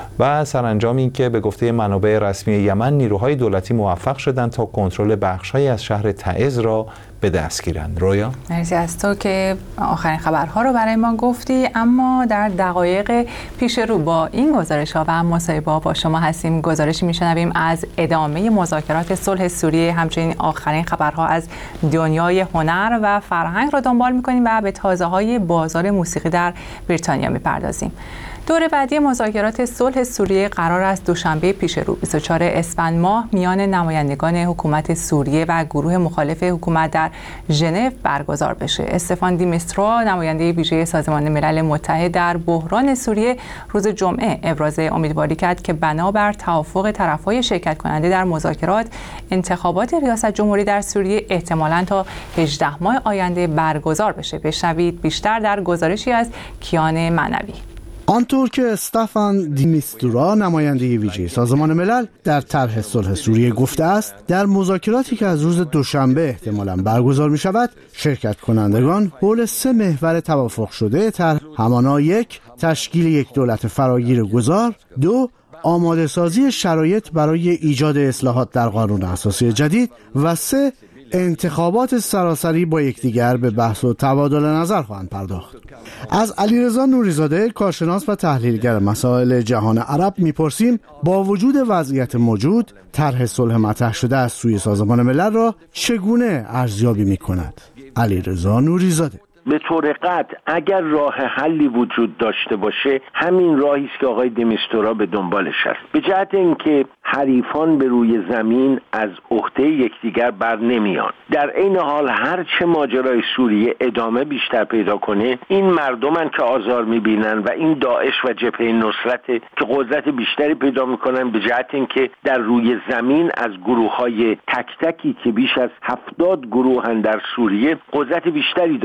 و سرانجامی که به گفته منابع رسمی یمن نیروهای دولتی موفق شدند تا کنترل بخش‌هایی از شهر تعز را به دست گیرند. رویا، مرسی از تو که آخرین خبرها رو برای ما گفتی. اما در دقایق پیش رو با این گزارش‌ها و مصاحبه‌ها با شما هستیم. گزارشی می‌شنویم از ادامه مذاکرات صلح سوریه، همچنین آخرین خبرها از دنیای هنر و فرهنگ رو دنبال می‌کنیم و به تازه‌های بازار موسیقی در بریتانیا می‌پردازیم. دور بعدی مذاکرات صلح سوریه قرار است دوشنبه پیش رو بیست و چهارم اسفند ماه میان نمایندگان حکومت سوریه و گروه مخالف حکومت در ژنو برگزار بشه. استفان دی میسترا، نماینده ویژه سازمان ملل متحد در بحران سوریه، روز جمعه ابراز امیدواری کرد که بنابر توافق طرفهای شرکت کننده در مذاکرات، انتخابات ریاست جمهوری در سوریه احتمالاً تا هجده ماه آینده برگزار بشه. بشنوید بیشتر در گزارشی از کیان معنوی. آنطور که استفان دی میسترا، نماینده ویژه سازمان ملل در طرح صلح سوریه گفته است، در مذاکراتی که از روز دوشنبه احتمالاً برگزار می شود، شرکت کنندگان حول سه محور توافق شده طرح همانا: یک، تشکیل یک دولت فراگیر گذار; دو، آماده سازی شرایط برای ایجاد اصلاحات در قانون اساسی جدید; و سه، انتخابات سراسری با یکدیگر به بحث و تبادل نظر خواهند پرداخت. از علیرضا نوریزاده، کارشناس و تحلیلگر مسائل جهان عرب میپرسیم با وجود وضعیت موجود، طرح صلح مطرح شده از سوی سازمان ملل را چگونه ارزیابی میکند؟ علیرضا نوریزاده: به طور قطع اگر راه حلی وجود داشته باشه، همین راهی است که آقای دمیستورا به دنبالش است، به جهت اینکه حریفان به روی زمین از عهده یکدیگر بر نمیان. در این حال هر چه ماجرای سوریه ادامه بیشتر پیدا کنه، این مردمن که آزار میبینن و این داعش و جبهه نصرت که قدرت بیشتری پیدا میکنن، به جهت اینکه در روی زمین از گروه‌های تک تکی که بیش از هفتاد گروهن در سوریه قدرت بیشتری دارن و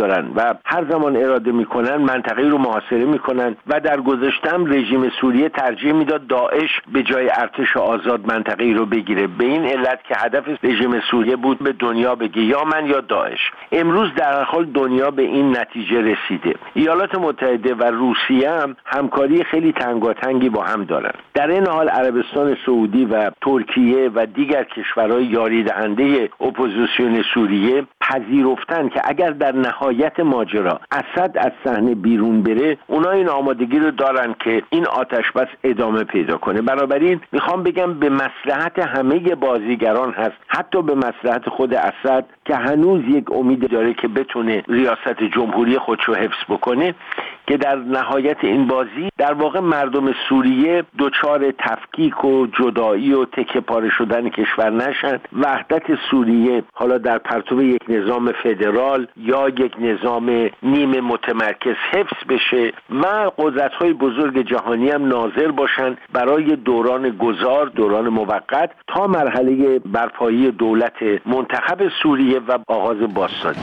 و هر زمان اراده میکنن منطقه رو محاصره میکنن و در گذشتم رژیم سوریه ترجیح میداد داعش به جای ارتش آزاد منطقه رو بگیره، به این علت که هدف رژیم سوریه بود به دنیا بگه یا من یا داعش. امروز در هر حال دنیا به این نتیجه رسیده. ایالات متحده و روسیه هم همکاری خیلی تنگاتنگی با هم دارن. در این حال عربستان سعودی و ترکیه و دیگر کشورهای یاری دهنده اپوزیسیون سوریه پذیرفتن که اگر در نهایت ماجرا اسد از صحنه بیرون بره، اونا این آمادگی رو دارن که این آتش بس ادامه پیدا کنه. بنابراین میخوام بگم به مصلحت همه بازیگران هست، حتی به مصلحت خود اسد که هنوز یک امید داره که بتونه ریاست جمهوری خودشو حفظ بکنه، که در نهایت این بازی در واقع مردم سوریه دچار تفکیک و جدایی و تکه پاره شدن کشور نشن. وحدت سوریه حالا در پرتو یک نظام فدرال یا یک نظام نیم متمرکز حفظ بشه و قدرت‌های بزرگ جهانی هم ناظر باشن برای دوران گذار، دوران موقت تا مرحله برپایی دولت منتخب سوریه و آغاز بازسازی.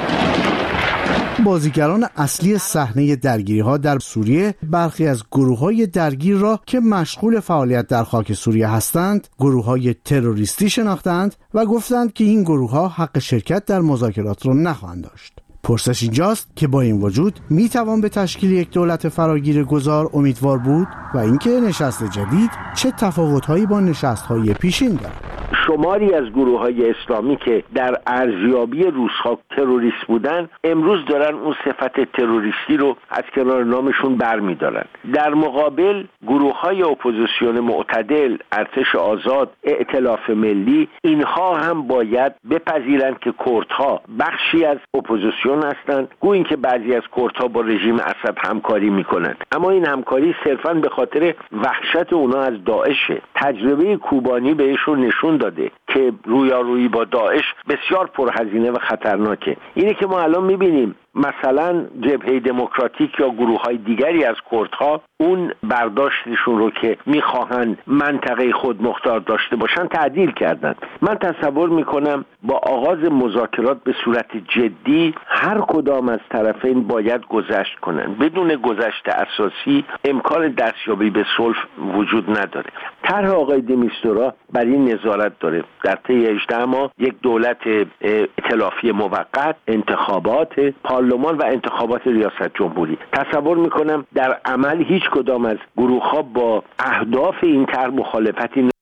بازیگران اصلی صحنه درگیری‌ها در سوریه برخی از گروه‌های درگیر را که مشغول فعالیت در خاک سوریه هستند گروه‌های تروریستی شناختند و گفتند که این گروه‌ها حق شرکت در مذاکرات را نخواهند داشت. پرسش اینجاست که با این وجود میتوان به تشکیل یک دولت فراگیر گذار امیدوار بود و اینکه نشست جدید چه تفاوت‌هایی با نشست‌های پیشین دارد. شماری از گروه‌های اسلامی که در ارزیابی روس‌ها تروریست بودن امروز دارن اون صفت تروریستی رو از کنار نامشون برمی‌دارن. در مقابل گروه‌های اپوزیسیون معتدل، ارتش آزاد، ائتلاف ملی، اینها هم باید بپذیرند که کردها بخشی از اپوزیسیون هستند، گویا اینکه بعضی از کردها با رژیم اسد همکاری می‌کنند، اما این همکاری صرفاً به خاطر وحشت اونا از داعشه. تجربه کوبانی بهشون نشون داده که رویارویی با داعش بسیار پرهزینه و خطرناکه. اینه که ما الان می‌بینیم مثلا جبهه دموکراتیک یا گروه‌های دیگری از کردها اون برداشتشون رو که می‌خواهند منطقه خود مختار داشته باشن تعدیل کردن. من تصور می‌کنم با آغاز مذاکرات به صورت جدی هر کدام از طرفین باید گذشت کنن. بدون گذشت اساسی امکان دستیابی به صلح وجود نداره. طرح آقای دمیستورا بر این نظارت داره. در طی هجده ماه یک دولت ائتلافی موقت، انتخابات پارلمان و انتخابات ریاست جمهوری. تصور میکنم در عمل هیچ کدام از گروه ها با اهداف این طرح مخالفتی ن...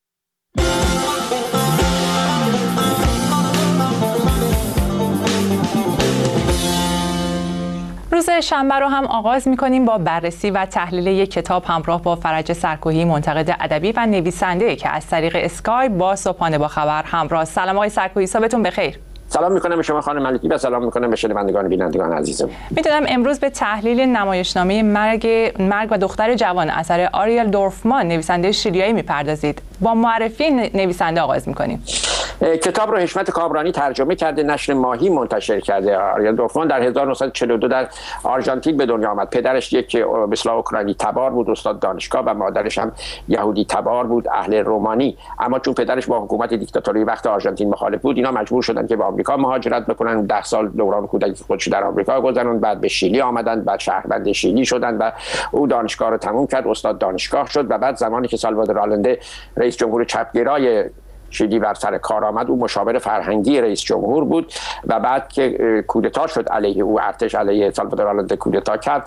روز شنبه رو هم آغاز می‌کنیم با بررسی و تحلیل یک کتاب همراه با فرج سرکوهی، منتقد ادبی و نویسنده که از طریق اسکای با صبحانه با خبر همراه. سلام آقای سرکوهی، صبحتون بخیر. سلام میکنم به شما خانم ملکی و سلام میکنم به شنوندگان و بینندگان عزیزم. میدونم امروز به تحلیل نمایشنامه مرگ مرگ و دختر جوان اثر آریل دورفمان نویسنده شیلیایی میپردازید. با معرفی نویسنده آغاز میکنیم. کتاب رو حشمت کامرانی ترجمه کرده، نشر ماهی منتشر کرده. آریل دورفمان در هزار و نهصد و چهل و دو در آرژانتین به دنیا آمد. پدرش یک به اصطلاح اوکراینی تبار بود، استاد دانشگاه، و مادرش هم یهودی تبار بود، اهل رومانی. اما چون پدرش با حکومت دیکتاتوری وقت آرژانتین مخالف بود، اینا مجبور شدن که به آمریکا مهاجرت بکنن. ده سال دوران کودکی خودش در آمریکا گذروند، بعد به شیلی آمدن، بعد شهروند شیلی شدن و او دانشگاه رو تموم کرد، استاد دانشگاه شد و بعد زمانی که سالوادور آلنده رئیس جمهور چپگرای شیلی بر سر کار آمد، او مشاور فرهنگی رئیس جمهور بود و بعد که کودتا شد علیه او، ارتش علیه سالوادور آلنده کودتا کرد،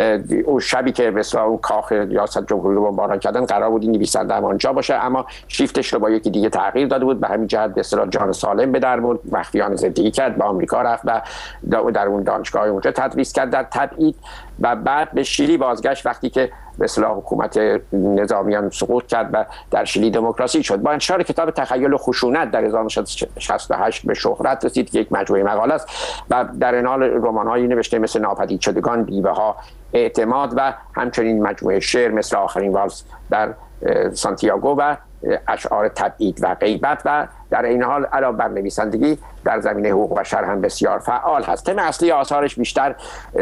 او شبی که مثلا اون کاخ ریاست جمهوری رو بمباران کردن قرار بود این نویسنده هم آنجا باشه، اما شیفتش رو با یکی دیگه تغییر داده بود. به همین جهت به اصطلاح جان سالم به در برد، مخفیانه زندگی کرد، به آمریکا رفت و در اون دانشگاه اونجا تدریس کرد در تبعید و بعد به شیلی بازگشت وقتی که به اصطلاح حکومت نظامیان سقوط کرد و در شیلی دموکراسی شد. با انتشار کتاب تخیل و خشونت در هزار و نهصد و شصت و هشت به شهرت رسید که یک مجموعه مقاله است و در این حال رمان‌هایی نوشته مثل ناپدید شدگان، بیوه‌ها، اعتماد و همچنین مجموعه شعر مثل آخرین والس در سانتیاگو و اشعار تبعید و غیبت و در این حال علاوه بر نویسندگی در زمینه حقوق بشر هم بسیار فعال هست. تم اصلی آثارش بیشتر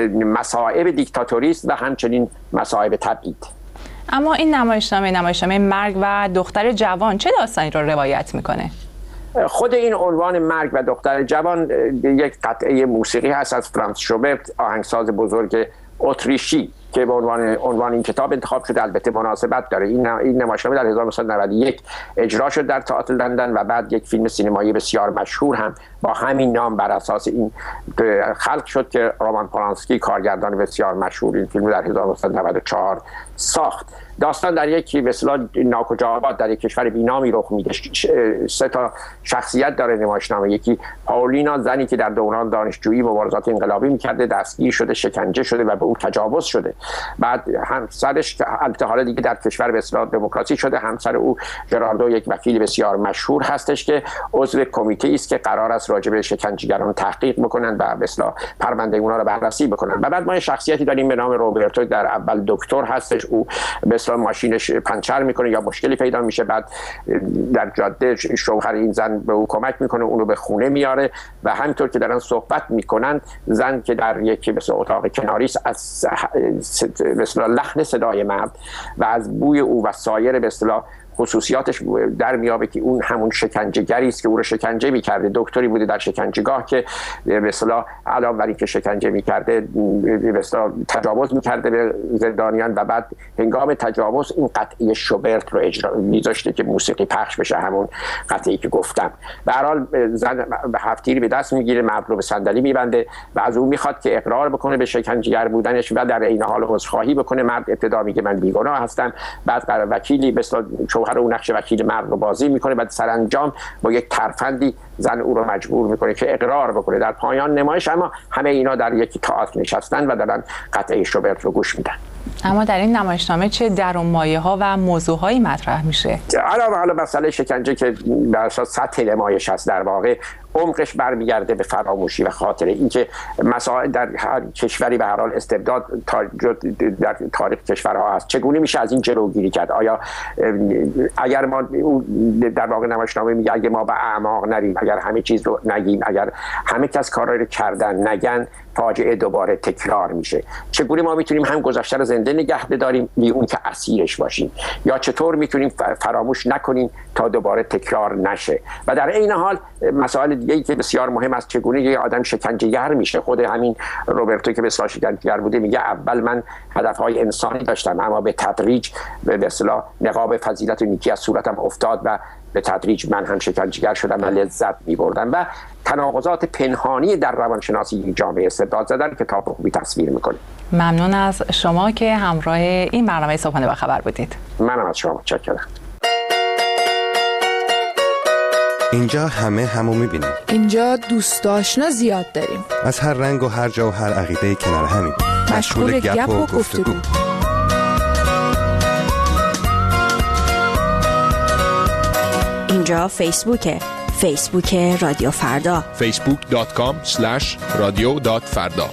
مصائب دیکتاتوری است و همچنین مصائب تبعید. اما این نمایشنامه نمایشنامه مرگ و دختر جوان چه داستانی رو روایت میکنه؟ خود این عنوان مرگ و دختر جوان یک قطعه موسیقی هست از فرانس شوبرت، آهنگساز بزرگ اتریشی که به عنوان عنوان این کتاب انتخاب شده. البته مناسبت داره، این این نمایشنامه در هزار و نهصد و نود و یک اجرا شد در تئاتر لندن و بعد یک فیلم سینمایی بسیار مشهور هم با همین نام بر اساس این خلق شد که رومان پولانسکی کارگردان بسیار مشهور این فیلم در هزار و نهصد و نود و چهار ساخت. داستان در یک به اصطلاح ناکجا آباد در یک کشور بینامی رخ میده. سه تا شخصیت داره نمایشنامه. یکی پاولینا، زنی که در دوران دانشجویی مبارزات انقلابی میکرده، دستگیر شده، شکنجه شده و به او تجاوز شده. بعد همسرش البته حالا دیگه در کشور به اصطلاح دموکراسی شده، همسر او ژراردو یک وکیل بسیار مشهور هستش که عضو کمیته است که قرار است راجع به شکنجهگران تحقیق بکنن و به اصطلاح پرونده اونها رو بررسی بکنن. و بعد ما شخصیتی داریم به نام روبرتو، در اول دکتر هستش، او به اصطلاح ماشینش پنچر میکنه یا مشکلی پیدا میشه، بعد در جاده شوهر این زن به او کمک میکنه، اونو به خونه میاره و همینطور که دارن صحبت میکنن زن که در یک مثلا اتاق کناری از به اصطلاح لحن صدای مرد و از بوی او و سایر به اصطلاح خصوصیاتش در میابه که اون همون شکنجهگری است که او رو شکنجه میکرده. دکتری بوده در شکنجهگاه که به اصطلاح علاوه بر اینکه شکنجه میکرده به اصطلاح تجاوز میکرده به زندانیان و بعد هنگام تجاوز این قطعه شوبرت رو اجرا میذاشته که موسیقی پخش بشه، همون قطعه‌ای که گفتم. به هر حال زن هفتیری به دست میگیره، مرد رو به صندلی میبنده و از اون میخواد که اقرار بکنه به شکنجهگر بودنش و در عین حال عذرخواهی بکنه. مرد ابتدا میگه من بیگناه هستم، بعد وکیلی به اصطلاح شوهر او نقش وکیل مرد رو بازی میکنه، بعد سرانجام با یک ترفندی زن او رو مجبور میکنه که اقرار بکنه. در پایان نمایش اما همه اینا در یک تئاتر نشستن و دارن قطعه شوبرت رو گوش میدن. اما در این نمایشنامه چه درونمایه ها و موضوع هایی مطرح میشه؟ علاوه حالا مسئله شکنجه که در اساس سطح نمایش هست، در واقع عمقش برمیگرده به فراموشی و خاطره. اینکه مسائل در هر کشوری به هر حال استبداد در تاریخ کشورها هست، چگونه میشه از این جلوگیری کرد؟ آیا اگر ما در واقع نمایشنامه میگه اگه ما به اعماق نریم، اگر همه چیز رو نگیم، اگر همه کس کارایی رو کردن نگن، فاجعه دوباره تکرار میشه. چگونه ما میتونیم هم گذشته رو زنده نگه بداریم بی اون که اسیرش باشیم، یا چطور میتونیم فراموش نکنیم تا دوباره تکرار نشه؟ و در این حال مسائل دیگه‌ای که بسیار مهم است، چگونه یک آدم شکنجه‌گر میشه. خود همین روبرتو که به اصطلاح شکنجه‌گر بوده میگه اول من هدفهای انسانی داشتم اما به تدریج به اصطلاح نقاب فضیلت و نیکی از صورتم افتاد و به تدریج من هم شکنجه‌گر شدم و لذت می‌بردم. و تناقضات پنهانی در روانشناسی جامعه استبداد زدن کتاب رو خوبی تصویر می‌کنه. ممنون از شما که همراه این برنامه صبحانه با خبر بودید. منم از شما متشکرم. اینجا همه همو می‌بینیم. اینجا دوست آشنا زیاد داریم. از هر رنگ و هر جا و هر عقیده کنار همیم. مشغول گپ و گفتگو. اینجا فیسبوکه. فیسبوک رادیو فردا. فیسبوک دات کام اسلش رادیو دات فردا.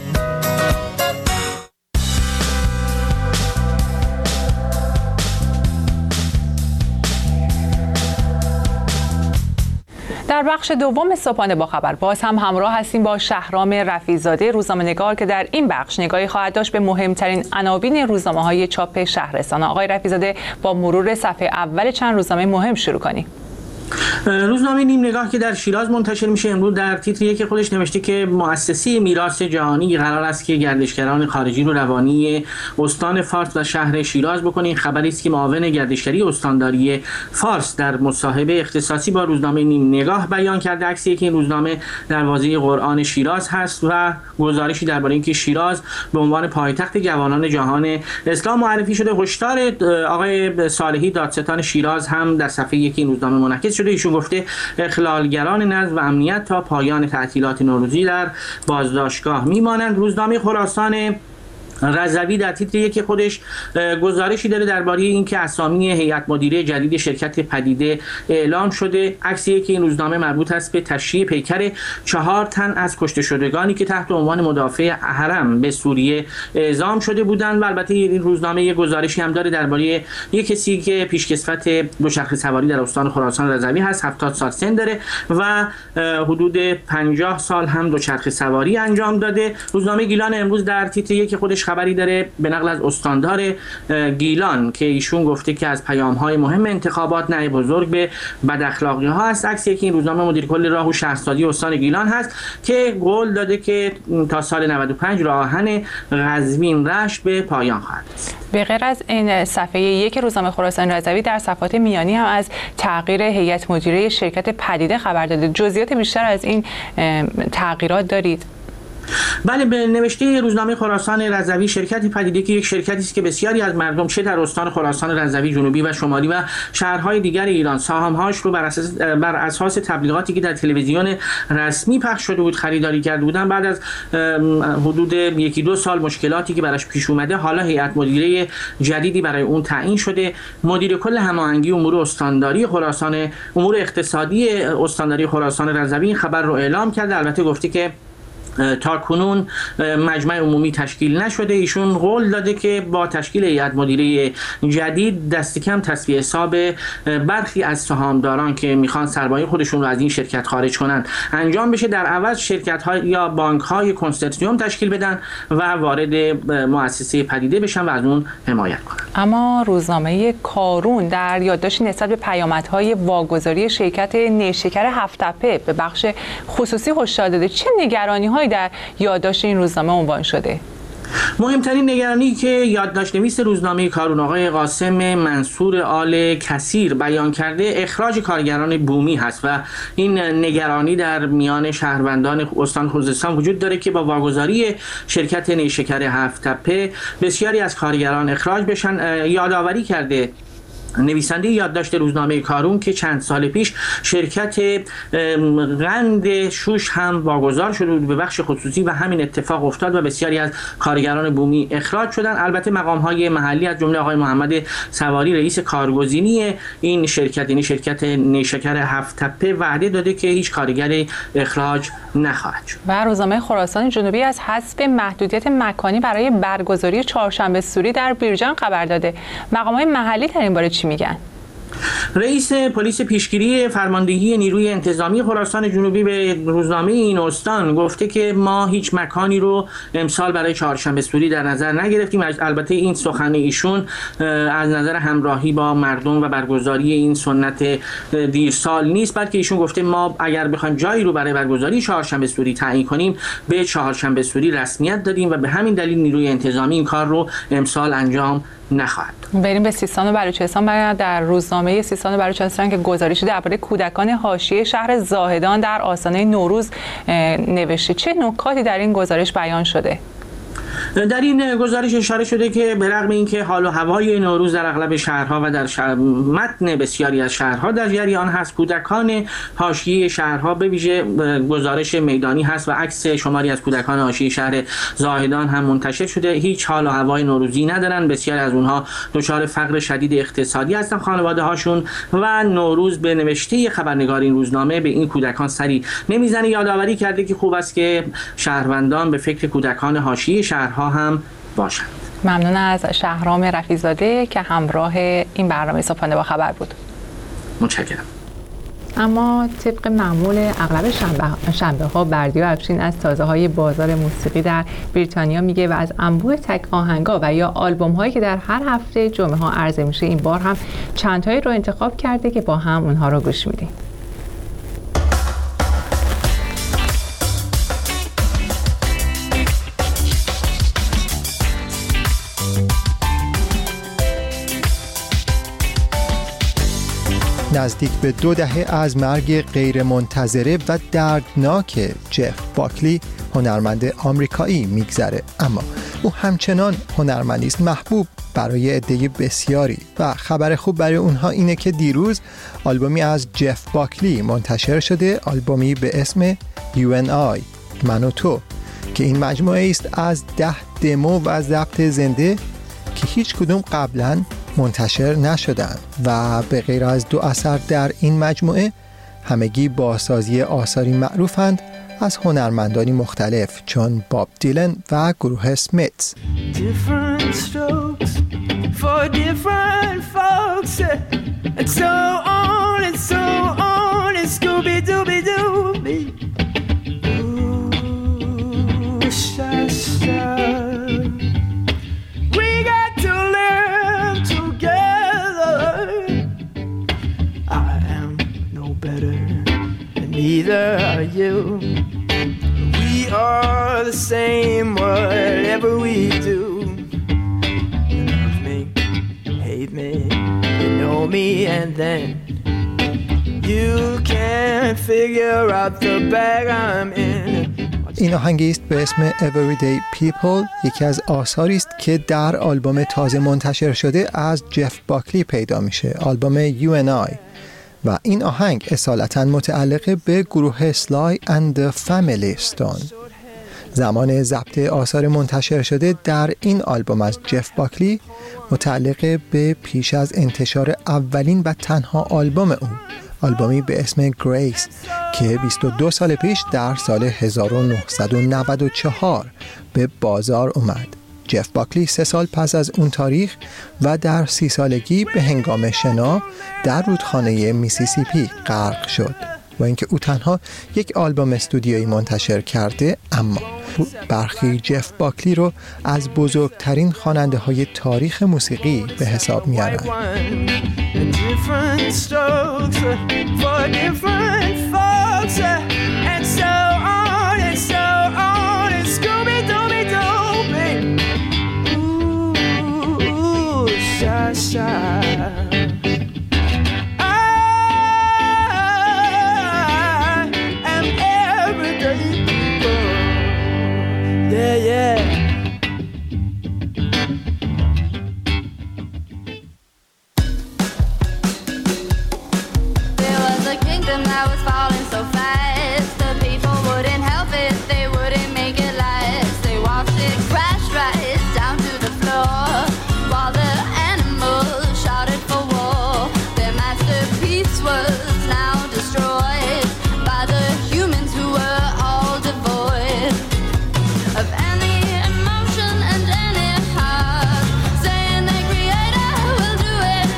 در بخش دوم صبحانه با خبر باز هم همراه هستیم با شهرام رفیع‌زاده روزنامه‌نگار که در این بخش نگاهی خواهد داشت به مهمترین عناوین روزنامه‌های چاپ شهرستان. آقای رفیع‌زاده، با مرور صفحه اول چند روزنامه مهم شروع کنیم. روزنامه نیم نگاه که در شیراز منتشر میشه امروز در تیتر یک خودش نوشته که مؤسسه میراث جهانی قرار است که گردشگران خارجی رو روانی استان فارس و شهر شیراز بکنه. این خبری است که معاون گردشگری استانداری فارس در مصاحبه اختصاصی با روزنامه نیم نگاه بیان کرده. عکسی که این روزنامه دروازه قرآن شیراز هست و گزارشی درباره اینکه شیراز به عنوان پایتخت جوانان جهان اسلام معرفی شده. هشدار آقای صالحی دادستان شیراز هم در صفحه یک این روزنامه منعکس شده. ایشون گفته اخلالگران نظم و امنیت تا پایان تعطیلات نوروزی در بازداشتگاه میمانند. روزنامه خراسان رضوی در تیتر یک خودش گزارشی داره درباره اینکه اسامی هیئت مدیره جدید شرکت پدیده اعلام شده. عکسی که این روزنامه مربوط است به تشییع پیکر چهار تن از کشته شدگانی که تحت عنوان مدافع حرم به سوریه اعزام شده بودند. و البته این روزنامه یک گزارشی هم داره درباره یک کسی که پیشکسوت دوچرخه سواری در استان خراسان رضوی هست، هفتاد سال سن داره و حدود پنجاه سال هم دوچرخه سواری انجام داده. روزنامه گیلان امروز در تیتر یک خودش خبری داره به نقل از استاندار گیلان که ایشون گفته که از پیام‌های مهم انتخابات نهی بزرگ به بداخلاقی‌ها است. عکسی که این روزنامه مدیر کل راه و شهرسازی استان گیلان هست که قول داده که تا سال نود و پنج راه آهن قزوین رشت به پایان خواهد رسید. به غیر از این صفحه یک روزنامه خراسان رضوی در صفحات میانی هم از تغییر هیئت مدیره شرکت پدیده خبر داده. جزئیات بیشتر از این تغییرات دارید؟ بله، به نوشته روزنامه خراسان رضوی شرکت پدیده که یک شرکتی است که بسیاری از مردم چه در استان خراسان رضوی جنوبی و شمالی و شهرهای دیگر ایران سهام‌هاش رو بر اساس بر اساس تبلیغاتی که در تلویزیون رسمی پخش شده بود خریداری کرده بودن. بعد از حدود یکی دو سال مشکلاتی که براش پیش اومده، حالا هیئت مدیره جدیدی برای اون تعیین شده. مدیر کل هماهنگی امور استانداری خراسان امور اقتصادی استانداری خراسان رضوی این خبر رو اعلام کرده. البته گفته که تا کنون مجمع عمومی تشکیل نشده. ایشون قول داده که با تشکیل هیئت مدیره جدید دست کم تصفیه حساب برخی از سهامداران که میخوان سرمایه خودشون رو از این شرکت خارج کنن انجام بشه، در عوض شرکت ها یا بانک های کنسرسیوم تشکیل بدن و وارد مؤسسه پدیده بشن و از اون حمایت کنن. اما روزنامه کارون در یادداشتی نسبت به پیامدهای واگذاری شرکت نیشکر هفت‌تپه به بخش خصوصی هشدار داده. چه نگرانی‌هایی در یادداشت این روزنامه عنوان شده؟ مهمترین نگرانی که یادداشت نویس روزنامه کارون آقای قاسم منصور آل کثیر بیان کرده اخراج کارگران بومی هست و این نگرانی در میان شهروندان استان خوزستان وجود داره که با واگذاری شرکت نیشکر هفت‌تپه بسیاری از کارگران اخراج بشن. یادآوری کرده نویسنده یادداشت روزنامه کارون که چند سال پیش شرکت قند شوش هم واگذار شده بود به بخش خصوصی و همین اتفاق افتاد و بسیاری از کارگران بومی اخراج شدن. البته مقام‌های محلی از جمله آقای محمد سواری رئیس کارگزینی این شرکت یعنی شرکت نیشکر هفت‌تپه وعده داده که هیچ کارگری اخراج نخواهد شد. و روزنامه خراسان جنوبی از حذف محدودیت مکانی برای برگزاری چهارشنبه سوری در بیرجان خبر داده. مقام‌های محلی در این باره چی میگن؟ رئیس پلیس پیشگیری فرماندهی نیروی انتظامی خراسان جنوبی به روزنامه این استان گفته که ما هیچ مکانی رو امسال برای چهارشنبه سوری در نظر نگرفتیم. البته این سخن ایشون از نظر همراهی با مردم و برگزاری این سنت دیرسال نیست، بلکه ایشون گفته ما اگر بخوایم جایی رو برای برگزاری چهارشنبه سوری تعیین کنیم به چهارشنبه سوری رسمیت دادیم و به همین دلیل نیروی انتظامی این کار رو امسال انجام نخواهد. بریم به سیستان و بلوچستان. در روزنامه سیستان و بلوچستان که گزارشی درباره کودکان حاشیه شهر زاهدان در آستانه نوروز نوشته. چه نکاتی در این گزارش بیان شده؟ در این گزارش اشاره شده که به رغم اینکه حال و هوای نوروز در اغلب شهرها و در شهر متن بسیاری از شهرها در جریان هست، کودکان حاشیه شهرها به ویژه گزارش میدانی هست و عکس شماری از کودکان حاشیه شهر زاهدان هم منتشر شده. هیچ حال و هوای نوروزی ندارن. بسیاری از اونها دچار فقر شدید اقتصادی هستن خانواده هاشون و نوروز به نوشته خبرنگار این روزنامه به این کودکان سری نمیزنه. یادآوری کرده که خوب است که شهروندان به فکر کودکان حاشیه شهرها هم باشند. ممنون از شهرام رفیع‌زاده که همراه این برنامه صبحانه با خبر بود. متشکرم. اما طبق معمول اغلب شنبه, شنبه ها بردیا افشین از تازه های بازار موسیقی در بریتانیا میگه و از انبوه تک آهنگا و یا آلبوم هایی که در هر هفته جمعه ها عرضه میشه این بار هم چند تایی رو انتخاب کرده که با هم اونها رو گوش میدیم. نزدیک به دو دهه از مرگ غیرمنتظره و دردناک جف باکلی هنرمند آمریکایی میگذره، اما او همچنان هنرمندی است محبوب برای عده بسیاری و خبر خوب برای اونها اینه که دیروز آلبومی از جف باکلی منتشر شده، آلبومی به اسم یو ان آی من و تو که این مجموعه است از ده دمو و ضبط زنده که هیچ کدوم قبلاً منتشر نشدن و به غیر از دو اثر در این مجموعه همگی با سازی آثاری معروفند از هنرمندانی مختلف چون باب دیلن و گروه سمیتز. the same whatever we do. You love me, hate me, you know me, and then you can't figure out the bag I'm in. این آهنگی است به اسم Everyday People، یکی از آثاری است که در آلبوم تازه منتشر شده از جف باکلی پیدا میشه، آلبوم You and I، و این آهنگ اصالتاً متعلق به گروه سلای اند فامیلی استون. زمان ضبط آثار منتشر شده در این آلبوم از جف باکلی متعلق به پیش از انتشار اولین و تنها آلبوم او، آلبومی به اسم گریس که بیست و دو سال پیش در سال هزار و نهصد و نود و چهار به بازار اومد. جف باکلی سه سال پس از اون تاریخ و در سی سالگی به هنگام شنا در رودخانه میسیسیپی غرق شد و اینکه او تنها یک آلبوم استودیویی منتشر کرده، اما برخی جف باکلی رو از بزرگترین خواننده های تاریخ موسیقی به حساب میارن. Yeah, yeah. There was a kingdom that was falling so fast. The people wouldn't help it, they wouldn't make it last. They watched it crash right down to the floor, while the animals shouted for war. Their masterpiece was now destroyed by the humans who were all devoid of any emotion and any heart, saying the creator will do its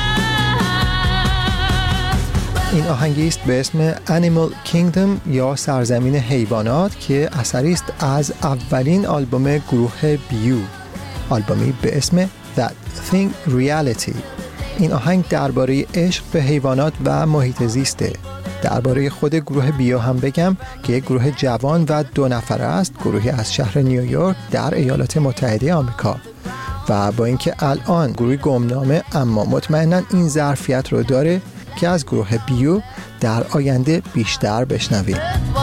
part. این آهنگی است به اسم Animal Kingdom یا سرزمین حیوانات که اثری است از اولین آلبوم گروه بیو، آلبومی به اسم That Thing Reality. این آهنگ درباره عشق به حیوانات و محیط زیسته. درباره خود گروه بیو هم بگم که یک گروه جوان و دو نفره است، گروهی از شهر نیویورک در ایالات متحده آمریکا، و با اینکه الان گروه گمنامه، اما مطمئنا این ظرفیت رو داره که از گروه بیو در آینده بیشتر بشنویم.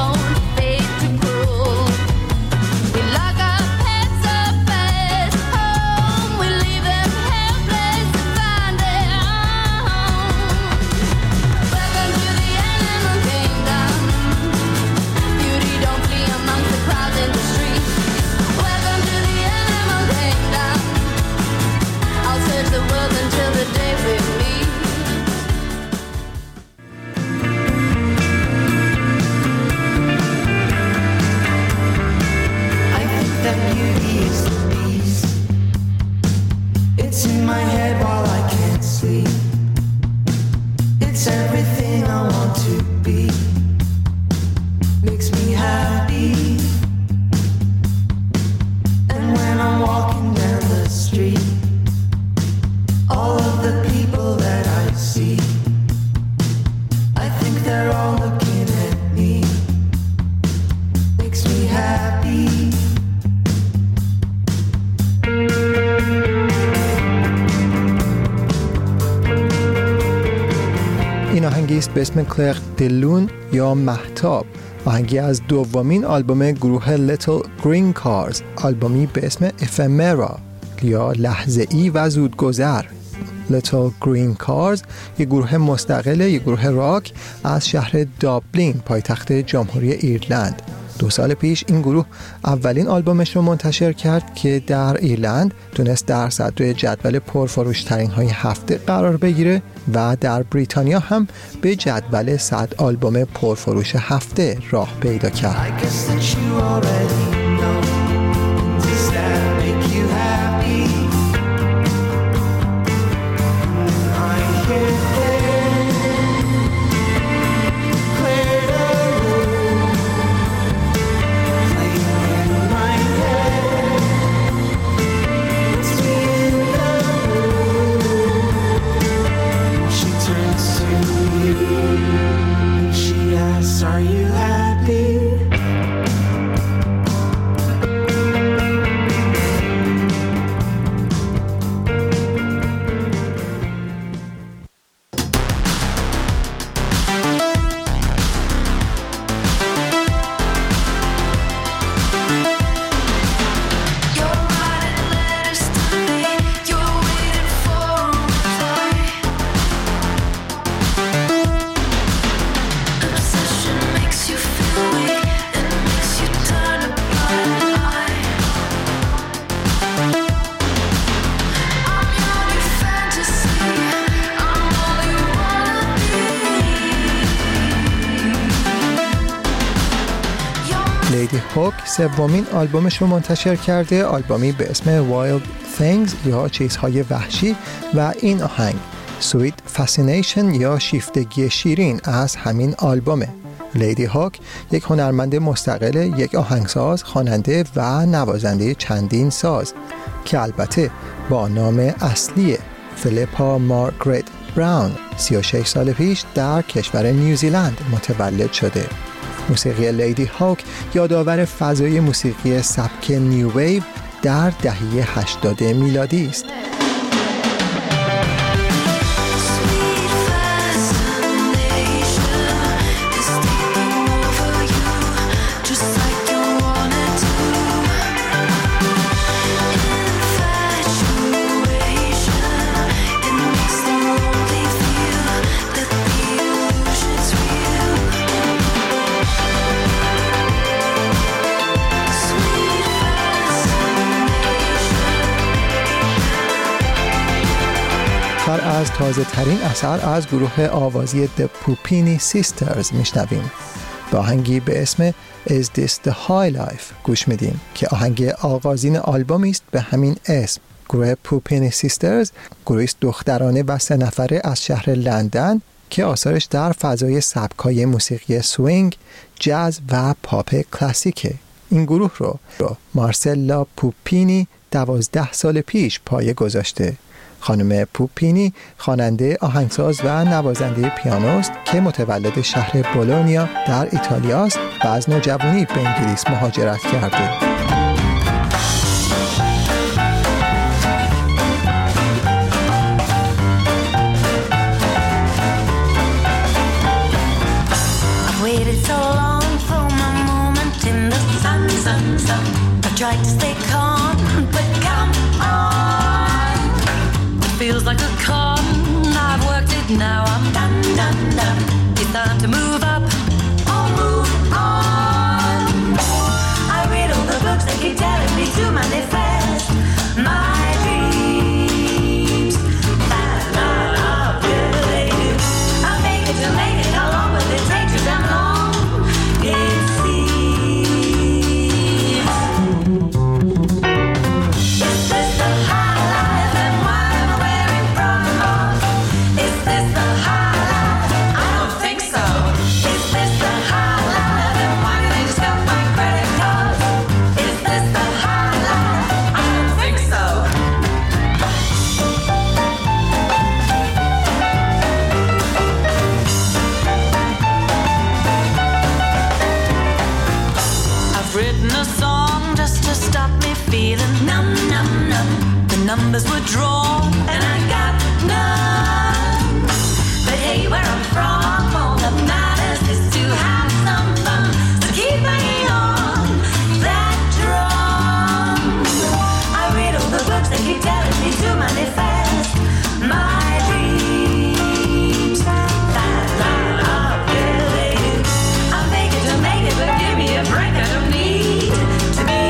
این آهنگی است به اسم کلر دلون یا مهتاب، آهنگی از دومین آلبوم گروه Little Green Cars، آلبومی به اسم افمرا یا لحظه‌ای و زودگذر. Little Green Cars یک گروه مستقل، یک گروه راک از شهر دابلین، پایتخت جمهوری ایرلند. دو سال پیش این گروه اولین آلبومش رو منتشر کرد که در ایرلند تونست در صدر جدول پرفروش‌ترین های هفته قرار بگیره و در بریتانیا هم به جدول صد آلبوم پرفروش هفته راه پیدا کرد. لیدی هوک سومین آلبومش رو منتشر کرده، آلبومی به اسم Wild Things یا چیزهای وحشی، و این آهنگ Sweet Fascination یا شیفتگی شیرین از همین آلبومه. لیدی هوک یک هنرمند مستقل، یک آهنگساز، خواننده و نوازنده چندین ساز که البته با نام اصلی فیلیپا مارگریت براون سی و شش سال پیش در کشور نیوزیلند متولد شده. موسیقی لیدی هوک یادآور فضای موسیقی سبک نیو ویو در دهه هشتاد میلادی است. از تازه ترین اثر از گروه آوازی The Puppini Sisters میشنویم. با آهنگی به اسم Is This The High Life گوش میدیم که آهنگ آغازین آلبومی است به همین اسم. گروه Puppini Sisters گروهی دخترانه و سه نفره از شهر لندن که آثارش در فضای سبک‌های موسیقی سوینگ، جاز و پاپ کلاسیکه. این گروه رو, رو مارسلا پوپینی دوازده سال پیش پایه گذاشته. خانم پوپینی خواننده، آهنگساز و نوازنده پیانوست که متولد شهر بولونیا در ایتالیا است و از نوجوانی به انگلیس مهاجرت کرده. Feels like a con, I've worked it now, I'm done, done, done. It's time to move up, or move on. I read all the books that keep telling me to manifest my dreams. That night I'll really do. I'll make it to make it, how long will it take to damn long? It seems. Is this the high life and why? Numbers were drawn and I got none. But hey, where I'm from, all that matters is to have some fun. So keep banging on that drum. I read all the books that keep telling me to manifest my dreams. That line up really do. I'll make it to make it, but give me a break. I don't need to be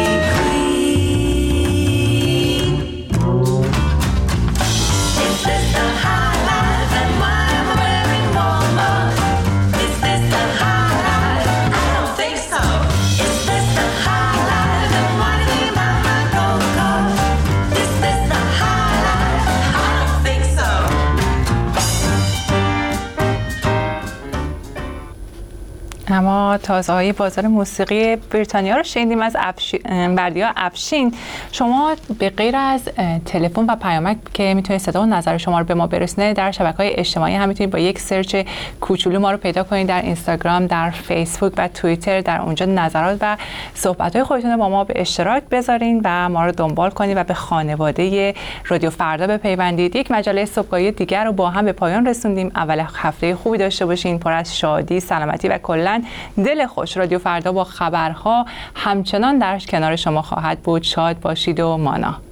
اما تازه های بازار موسیقی بریتانیا رو شنیدیم از افشین، بردیا افشین. شما به غیر از تلفن و پیامک که میتونید صدا و نظر شما رو به ما برسونه، در شبکه‌های اجتماعی هم میتونید با یک سرچ کوچولو ما رو پیدا کنید، در اینستاگرام، در فیسبوک و توییتر. در اونجا نظرات و صحبت‌های خودتون رو با ما به اشتراک بذارین و ما رو دنبال کنید و به خانواده رادیو فردا بپیوندید. یک مجله صبحگاهی دیگر رو با هم به پایان رسوندیم. اول هفته خوبی داشته باشین، پر از شادی، سلامتی و کلاً دل خوش. رادیو فردا با خبرها همچنان در کنار شما خواهد بود. شاد باشید و مانا.